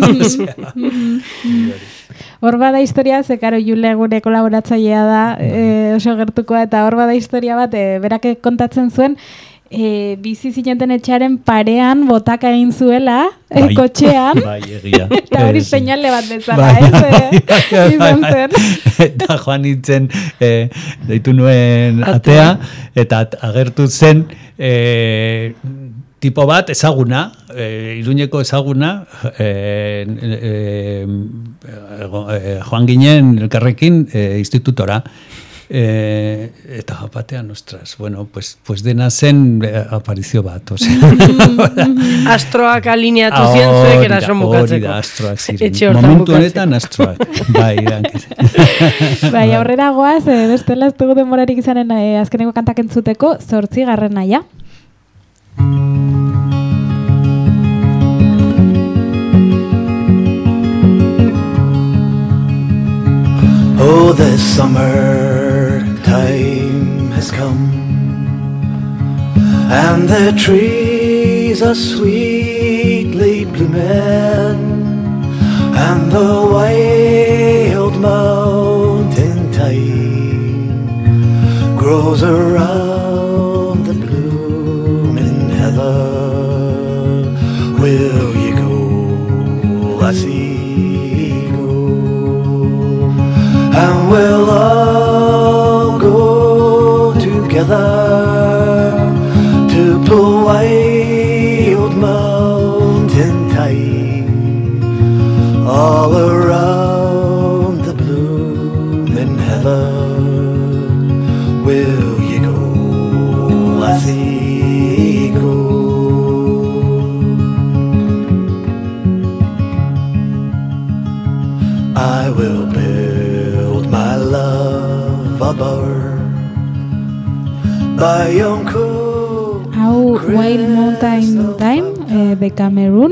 Hor bada historia, ze karo Jule gure kolaboratzailea da, e, oso gertukoa, eta hor bada historia bat, e, berak kontatzen zuen, e, bizi zineten etxearen parean botaka egin zuela, e, Bai. kotxean, Bai, egia. eta hori Ez. seinale bat bezala, Bai, ez? bai, E, bai, izan bai, zen. bai. Eta joan nintzen, eh, deitu nuen atea, eta at- agertu zen, eh, tipo bat ezaguna, eh, Iruñeko ezaguna, eh, eh, eh, joan ginen elkarrekin eh, institutora. Eh, eta batean, ostras, bueno, pues, pues dena zen eh, aparizio bat, o sea. Astroak alineatu zien zuek erason bukatzeko. Hori da, astroak ziren. Etxe hortan Momentu bukatzeko. honetan astroak. Bai, dankez. Bai, aurrera goaz, e, bestela ez dugu denborarik izanen e, azkeneko kantak entzuteko, zortzi garren naia. Oh, the summer time has come, and the trees are sweetly blooming, and the wild mountain thyme grows around the blooming heather. Will you go, lassie, go? And we'll all go together to the wild mountain thyme, all around the blooming heather. Will you go, lassie, go? I will build my love a bower by Uncle. Hau, Wild Mountain Time, e, de Cameroon.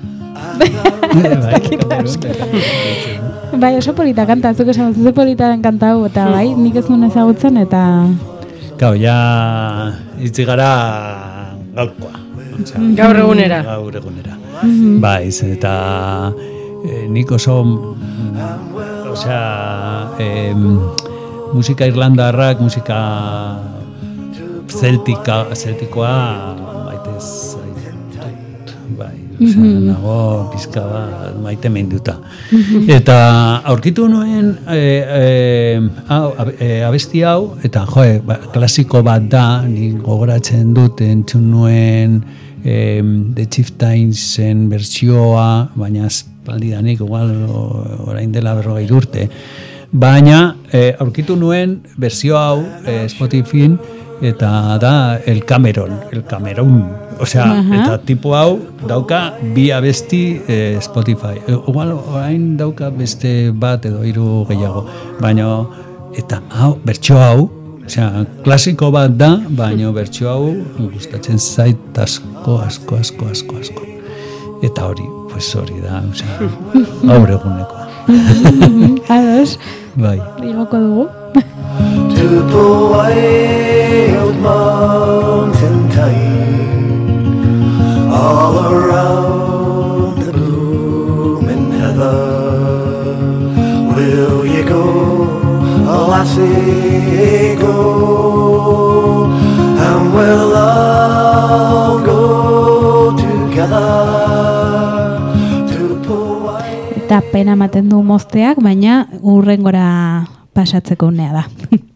Bai, oso polita kanta, zuk esan oso polita den kanta hau, eta bai, nik ez nuen ezagutzen, eta... Gau, ja itzi gara gaurkoa. Osea, Gaur egunera. Gaur egunera. Mhm. Bai, eta eh, nik oso, mm, osea, eh, musika irlandarrak, musika zeltika, zeltikoa maite zaitut, bai, osea, Mhm. nago pizka bat maite menduta. Eta aurkitu nuen eh, eh, hau, ab- eh, abesti hau, eta joe, ba, klasiko bat da, ni gogoratzen dut entzun nuen eh, The Chieftainsen bertsioa, baina espaldidanik, igual o- orain dela berrogei urte. Baina eh, aurkitu nuen berzio hau eh, Spotifyn, eta da El Cameron, El Cameron. Osea, Aha. eta tipo hau dauka bi abesti eh, Spotify. E, igual orain dauka beste bat edo hiru gehiago. Baina, eta hau, bertso hau, osea, klasiko bat da, baina bertso hau gustatzen zait asko, asko, asko, asko, asko. Eta hori, pues hori da, osea, gaur egunekoa. Ados, Bai. igoko dugu. To the wild mountain thyme, all around the blooming heather. Will you go, lassie, go? And we'll all go together to the wild. Eta pena ematen du mozteak, baina urrengora pasatzeko unea da.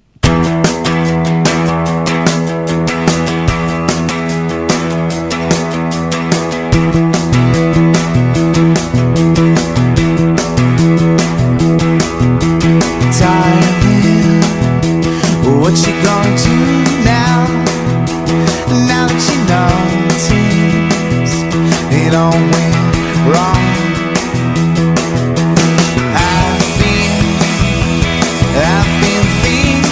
Darling, what you gonna do now? Now that you notice it all went wrong. I've been, I've been thinking.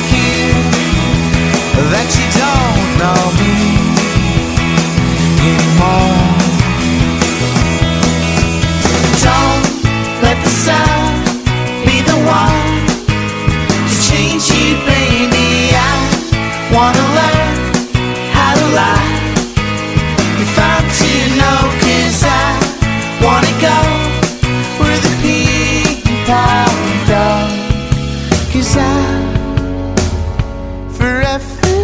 wanna learn how to lie. If I'm to know, 'cause I wanna go where the people go. 'Cause I'm forever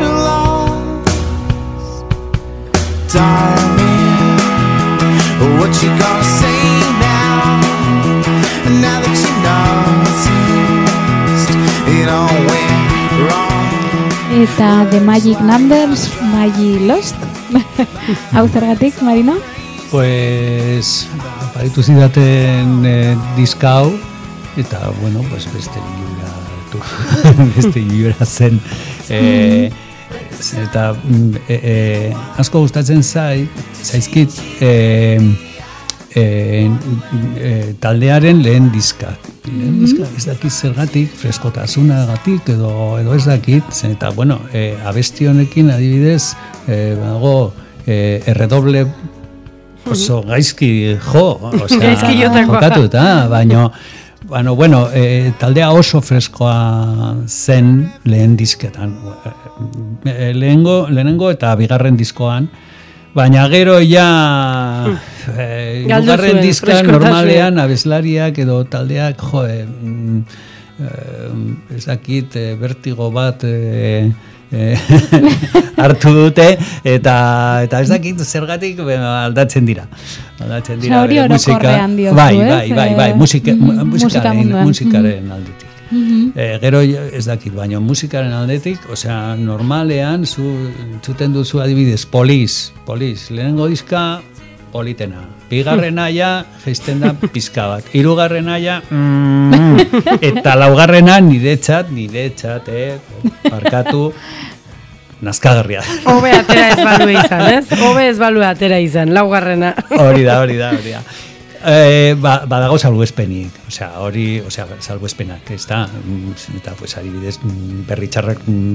lost, darling. What you gonna say now? Now that you noticed it all went wrong. Eta The Magic Numbers, Magic Lost. Hau zergatik, Marino? Pues, paritu zidaten eh, diskau, eta, bueno, pues, beste libra, beste libra zen. Eh, eta e, e, asko gustatzen zait, zaizkit, eh, E, e, taldearen lehen diska. Lehen diska ez dakit zergatik, freskotasunagatik edo edo ez dakit, zen eta bueno, e, abesti honekin adibidez, e, bago e, erredoble oso gaizki jo, osea, jokatuta, baino Bueno, bueno, e, taldea oso freskoa zen lehen disketan. E, lehengo, lehenengo eta bigarren diskoan. Baina gero ja eh, bigarren diskan normalean abeslariak edo taldeak jo, eh, eh, ez dakit eh, vertigo bat eh, eh, hartu dute eta eta ez dakit zergatik aldatzen dira. Aldatzen dira bere musika. Bai, bai, bai, bai, musika, musikaren, musikaren aldetik. Mm-hmm. E, gero ez dakit, baina musikaren aldetik, osea, normalean zu, zuten duzu adibidez, Poliz, Poliz, lehenengo diska politena, bigarrena ja jaisten da pizka bat, hirugarrena ja mm, eta laugarrena niretzat, niretzat, eh, barkatu, nazkagarria. Hobe atera ez balue izan, ez? Hobe ez balue atera izan, laugarrena. Hori da, hori da, hori da. Eh, ba, badago salbuespenik, osea, hori, osea, salbuespenak, ez da, eta pues adibidez berri txarrak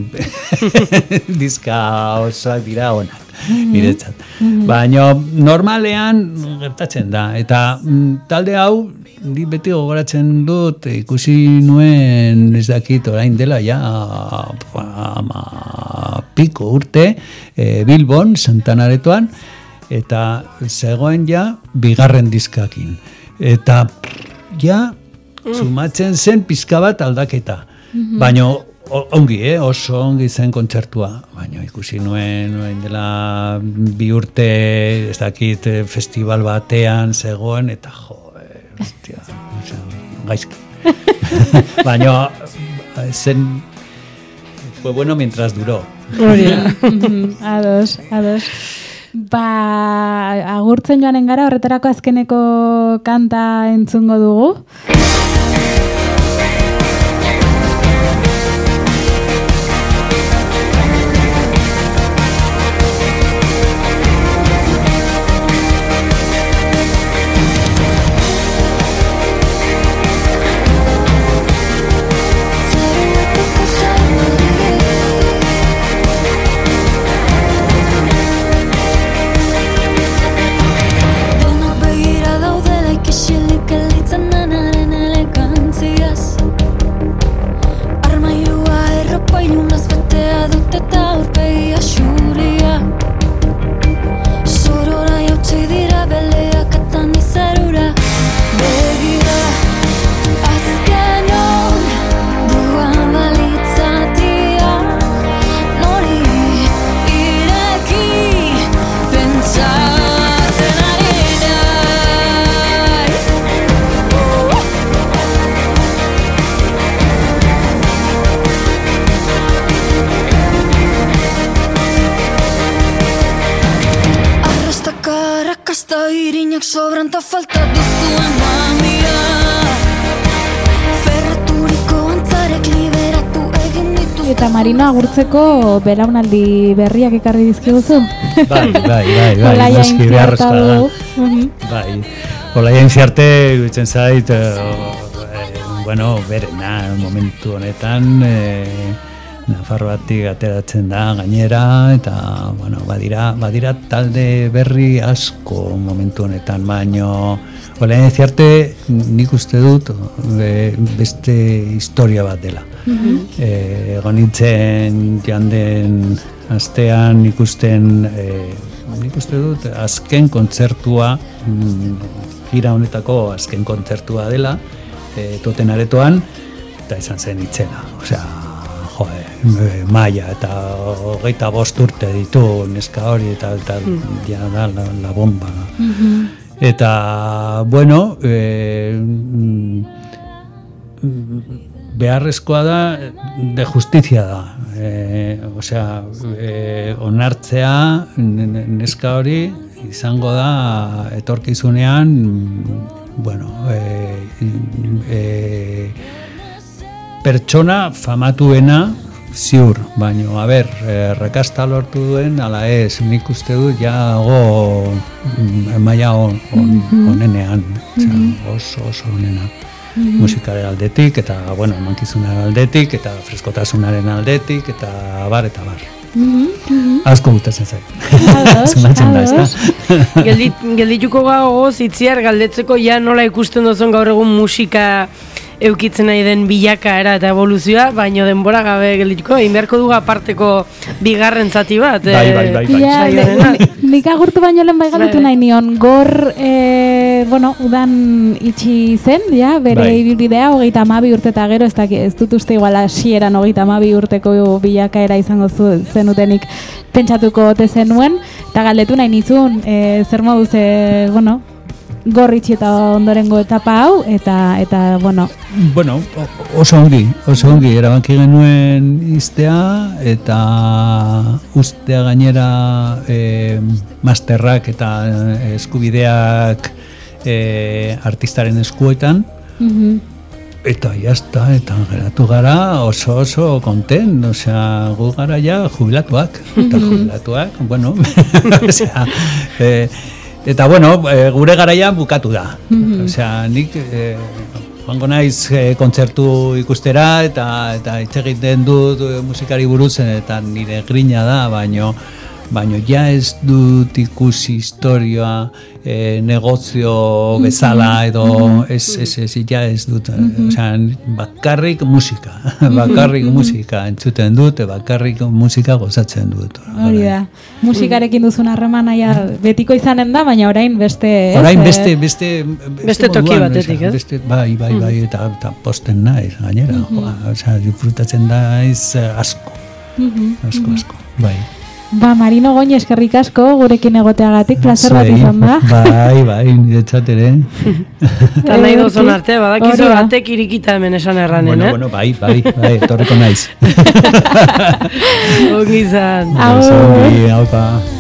diska osoak dira onak, niretzat. Baina normalean gertatzen da, eta talde hau, di beti gogoratzen dut, ikusi nuen, ez dakit, orain dela, ja, ama piko urte, e, Bilbon, Santanaretoan, eta zegoen ja bigarren diskakin. Eta ja sumatzen zen pizka bat aldaketa. Mm-hmm. Baina ongi, eh? Oso ongi zen kontzertua. Baina ikusi nuen, nuen dela bi urte, ez dakit, festival batean zegoen, eta jo, bestia, gaizki. Baina zen, fue bueno mientras duró. Ados, ados. Ba, agurtzen joanen gara, horretarako azkeneko kanta entzungo dugu. Sobranta falta duzuen mamia Ferraturiko antzarek liberatu egin dituz. Eta Marino, agurtzeko belaunaldi berriak ekarri dizkiguzu? Bai, bai, bai, bai, Olaia noski beharrezkoa da. Uh-huh. Bai, Olaia Intziarte iruditzen zait, eh, bueno, berena, momentu honetan, eh, Nafarroatik ateratzen da gainera, eta bueno, badira, badira talde berri asko momentu honetan, baino Orain arte nik uste dut e, beste historia bat dela. Mhm. E, egon nintzen janden astean ikusten, e, nik uste dut azken kontzertua, mm, gira honetako azken kontzertua dela, e, Toten Aretoan, eta izan zen itzena, osea, jo, e, maia eta hogeita bost urte ditu neska hori eta, eta mm. ja da la, la bomba. Mhm. Eta, bueno, e, beharrezkoa da, de justizia da. E, osea, e, onartzea neska hori izango da etorkizunean, bueno, e, e, pertsona famatuena ziur, baina, a ber, errekasta lortu duen, ala ez, nik uste dut ja go maila on, on, onenean, oso oso onena. Mhm. Musikaren aldetik, eta, bueno, emankizunaren aldetik, eta freskotasunaren aldetik, eta bar, eta bar. Mhm. Asko gustatzen zait. Ados, Zumatzen da, ezta? ados. Geldit, geldituko gago zitziar galdetzeko ja nola ikusten duzun gaur egun musika eukitzen nahi den bilakaera eta evoluzioa, baino denbora gabe geldituko, egin beharko dugu aparteko bigarren zati bat. Bai, bai, bai, bai. Ja, saioarena. ni- nik agurtu baino lehen bai galdetu Bai. nahi nion, gor, e, bueno, udan itxi zen, ja, bere Bai. ibilbidea, hogeita hamabi urte eta gero, ez, daki, ez dut uste igual hasieran hogeita hamabi urteko bilakaera izango zu, zenutenik pentsatuko ote zenuen, eta galdetu nahi nizun, e, zer moduz, e, bueno, gorritxi eta ondorengo etapa hau, eta, eta bueno, Bueno, o- oso ongi, oso ongi, erabaki genuen iztea, eta ustea gainera e, masterrak eta e, eskubideak e, artistaren eskuetan, mhm. eta jazta, eta geratu gara oso oso konten, osea, gu gara ja jubilatuak, eta jubilatuak, bueno, osea, e, eta bueno, e, gure garaian bukatu da, Mhm. osea, nik e, joango naiz e, kontzertu ikustera, eta eta hitz egiten dut e, musikari buruzen, eta nire grina da, baino baino ja ez dut ikusi historia e, negozio bezala edo ez, ez, ez, ja ez dut, Mhm. osea, bakarrik musika, bakarrik musika entzuten dut, bakarrik musika gozatzen dut. Hori da. Musikarekin duzun harremana ja betiko izanen da, baina orain beste, ez? Orain Eh, beste, beste, Beste toki moduan, batetik, osea, ez? Beste, bai, bai, bai, eta, eta posten naiz, gainera, joa, osea, disfrutatzen naiz eh, asko, Mhm, asko, mhm. asko, bai. Ba, Marino Goñi eskerrik asko gurekin egoteagatik, plazer bat Zuei, izan da. Bai, bai, niretzat ere. Eta nahi dozon Ederki. arte, badakizu Hori da. batek irikita hemen esan erranen, Bueno, eh? bueno, bai, bai, bai, etorriko naiz. Ongi izan. Agur. Zongi, haupa.